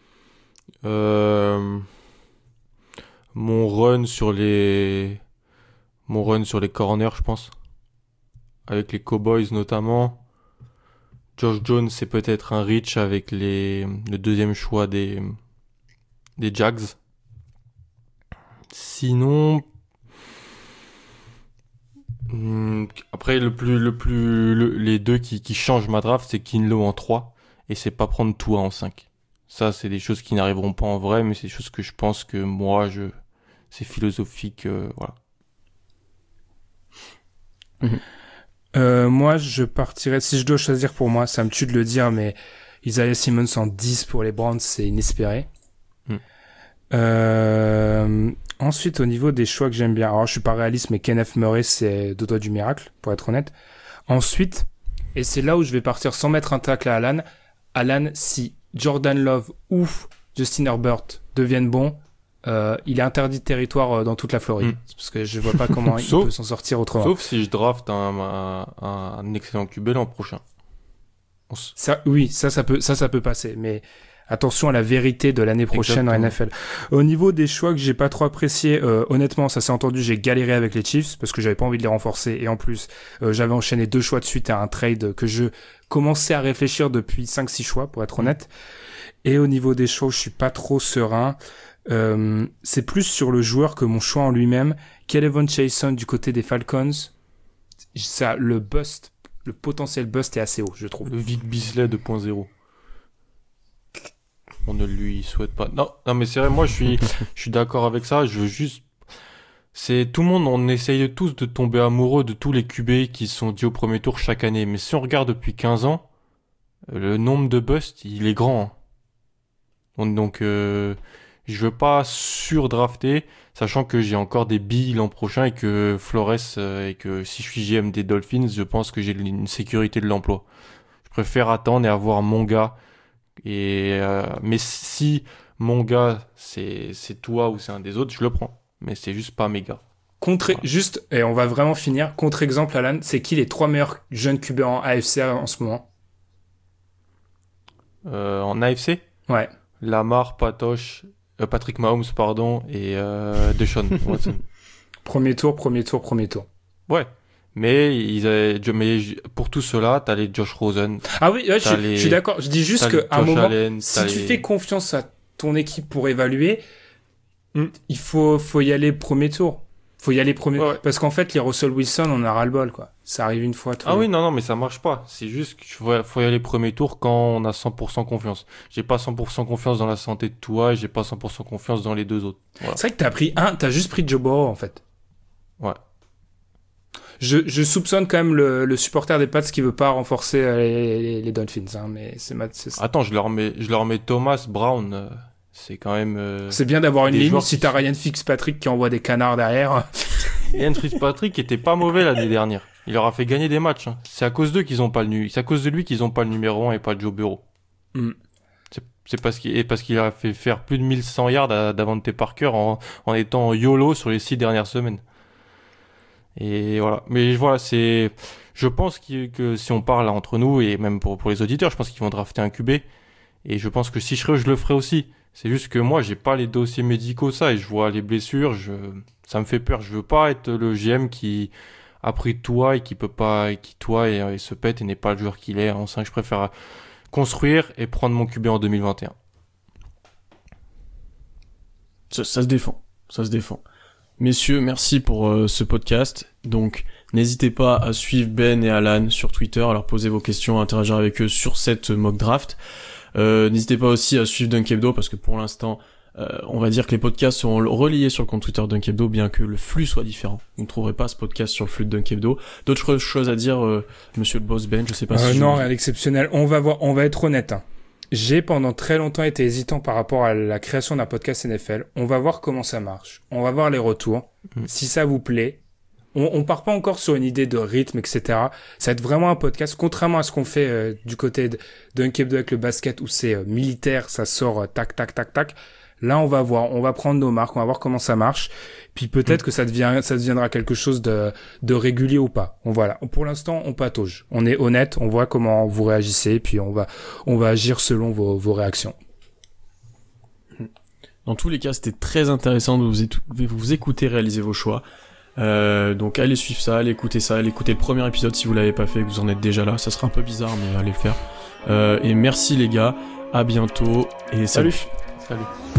euh, mon run sur les, mon run sur les corners, je pense, avec les Cowboys notamment. Josh Jones, c'est peut-être un reach avec les, le deuxième choix des, des Jags. Sinon, Hum, après, le plus, le plus, le- les deux qui, qui changent ma draft, c'est Kinlaw en trois et c'est pas prendre Tua en cinq. Ça, c'est des choses qui n'arriveront pas en vrai, mais c'est des choses que je pense que moi, je, c'est philosophique, euh, voilà. Euh, moi, je partirais, si je dois choisir pour moi, ça me tue de le dire, mais Isaiah Simmons en dix pour les Browns, c'est inespéré. Mm. Euh, ensuite, au niveau des choix que j'aime bien, alors je suis pas réaliste, mais Kenneth Murray, c'est deux doigts du miracle, pour être honnête. Ensuite, et c'est là où je vais partir sans mettre un tacle à Alan. Alan, si Jordan Love ou Justin Herbert deviennent bons, euh, il est interdit de territoire euh, dans toute la Floride. Mm. Parce que je vois pas comment il Sauf- peut s'en sortir autrement. Sauf si je draft un, un, un excellent Q B l'an prochain. On s- Ça, oui, ça, ça peut, ça, ça peut passer. Mais attention à la vérité de l'année prochaine Exactement. en N F L. Au niveau des choix que j'ai pas trop appréciés, euh, honnêtement, ça s'est entendu, j'ai galéré avec les Chiefs parce que j'avais pas envie de les renforcer et en plus, euh, j'avais enchaîné deux choix de suite à un trade que je commençais à réfléchir depuis cinq six choix, pour être honnête. Et au niveau des choix, je suis pas trop serein. Euh, c'est plus sur le joueur que mon choix en lui-même. Kelvin Chason du côté des Falcons, ça, le bust, le potentiel bust est assez haut, je trouve. Le Vic Beasley deux point zéro. On ne lui souhaite pas. Non, non mais c'est vrai, moi je suis, je suis d'accord avec ça. Je veux juste, c'est tout le monde, on essaye tous de tomber amoureux de tous les Q B qui sont dits au premier tour chaque année. Mais si on regarde depuis quinze ans, le nombre de busts, il est grand. hein. On- Donc, euh, je veux pas surdrafter, sachant que j'ai encore des billes l'an prochain et que Flores euh, et que si je suis G M des Dolphins, je pense que j'ai une sécurité de l'emploi. Je préfère attendre et avoir mon gars. Et euh, mais si mon gars c'est c'est toi ou c'est un des autres, je le prends. Mais c'est juste pas mes gars. Contre, Voilà. juste, et on va vraiment finir, contre-exemple, Alan, c'est qui les trois meilleurs jeunes Q B en A F C en ce moment? Euh, en A F C, Ouais. Lamar, Patoche, euh, Patrick Mahomes, pardon, et euh, Deshaun Watson. Premier tour, premier tour, premier tour. Ouais. Mais ils avaient, mais pour tout cela, t'as les Josh Rosen, Ah oui, ouais, je, T'as suis- les- je suis d'accord. Je dis juste t'as les qu'à un Josh moment, Allen, si t'as tu les- fais confiance à ton équipe pour évaluer, Mm. il faut, faut y aller premier tour. Faut y aller premier Ouais, ouais. Parce qu'en fait, les Russell Wilson, on a ras-le-bol, quoi. Ça arrive une fois tous Ah les- oui, non, non, mais ça marche pas. C'est juste qu'il faut, faut y aller premier tour quand on a cent pour cent confiance. J'ai pas cent pour cent confiance dans la santé de toi et j'ai pas cent pour cent confiance dans les deux autres. Voilà. C'est vrai que t'as pris un, t'as juste pris Joe Burrow, en fait. Ouais. Je, je soupçonne quand même le, le supporter des Pats qui veut pas renforcer euh, les, les, les Dolphins, hein, mais c'est ma, c'est, Attends, je leur mets, je leur mets Thomas Brown. euh, c'est quand même. Euh... c'est bien d'avoir une des ligne. joueurs Si qui t'as sont- Ryan Fitzpatrick qui envoie des canards derrière. Ian Fitzpatrick était pas mauvais l'année dernière. Il leur a fait gagner des matchs. hein. C'est à cause d'eux qu'ils ont pas le nu. C'est à cause de lui qu'ils ont pas le numéro un et pas Joe Burrow. Mm. C'est, c'est parce qu'il, et parce qu'il a fait faire plus de mille cent yards à Davante Parker en, en étant YOLO sur les six dernières semaines. Et voilà. Mais voilà, c'est, je pense que, que si on parle entre nous et même pour, pour les auditeurs, je pense qu'ils vont drafter un Q B. Et je pense que si je serais eux, je le ferais aussi. C'est juste que moi, j'ai pas les dossiers médicaux, ça, et je vois les blessures, je, ça me fait peur. Je veux pas être le G M qui a pris toi et qui peut pas, et qui toi et, et se pète et n'est pas le joueur qu'il est en cinq. Je préfère construire et prendre mon Q B en deux mille vingt et un. Ça, ça se défend, ça se défend. Messieurs, merci pour euh, ce podcast. Donc, n'hésitez pas à suivre Ben et Alan sur Twitter, à leur poser vos questions, à interagir avec eux sur cette mock draft. Euh, n'hésitez pas aussi à suivre Dunk Hebdo parce que pour l'instant, euh, on va dire que les podcasts seront reliés sur le compte Twitter Dunk Hebdo, bien que le flux soit différent. Vous ne trouverez pas ce podcast sur le flux de Dunk Hebdo. D'autres choses à dire, euh, Monsieur le Boss Ben, je sais pas Euh, si. non, je... rien d'exceptionnel. On va voir, on va être honnête. Hein. J'ai pendant très longtemps été hésitant par rapport à la création d'un podcast N F L. On va voir comment ça marche. On va voir les retours. Mm. Si ça vous plaît, on, on part pas encore sur une idée de rythme, et cetera. Ça va être vraiment un podcast, contrairement à ce qu'on fait euh, du côté de Dunk Hebdo avec le basket où c'est euh, militaire, ça sort euh, tac tac tac tac. Là, on va voir, on va prendre nos marques, on va voir comment ça marche. Puis peut-être Mm. que ça devient, ça deviendra quelque chose de, de régulier ou pas. On voilà. Pour l'instant, on patauge. On est honnête, on voit comment vous réagissez, puis on va, on va agir selon vos, vos réactions. Dans tous les cas, c'était très intéressant de vous, étou- de vous écouter réaliser vos choix. Euh, donc allez suivre ça, allez écouter ça, allez écouter le premier épisode si vous l'avez pas fait et que vous en êtes déjà là. Ça sera un peu bizarre, mais allez le faire. Euh, et merci les gars, à bientôt et salut. Salut.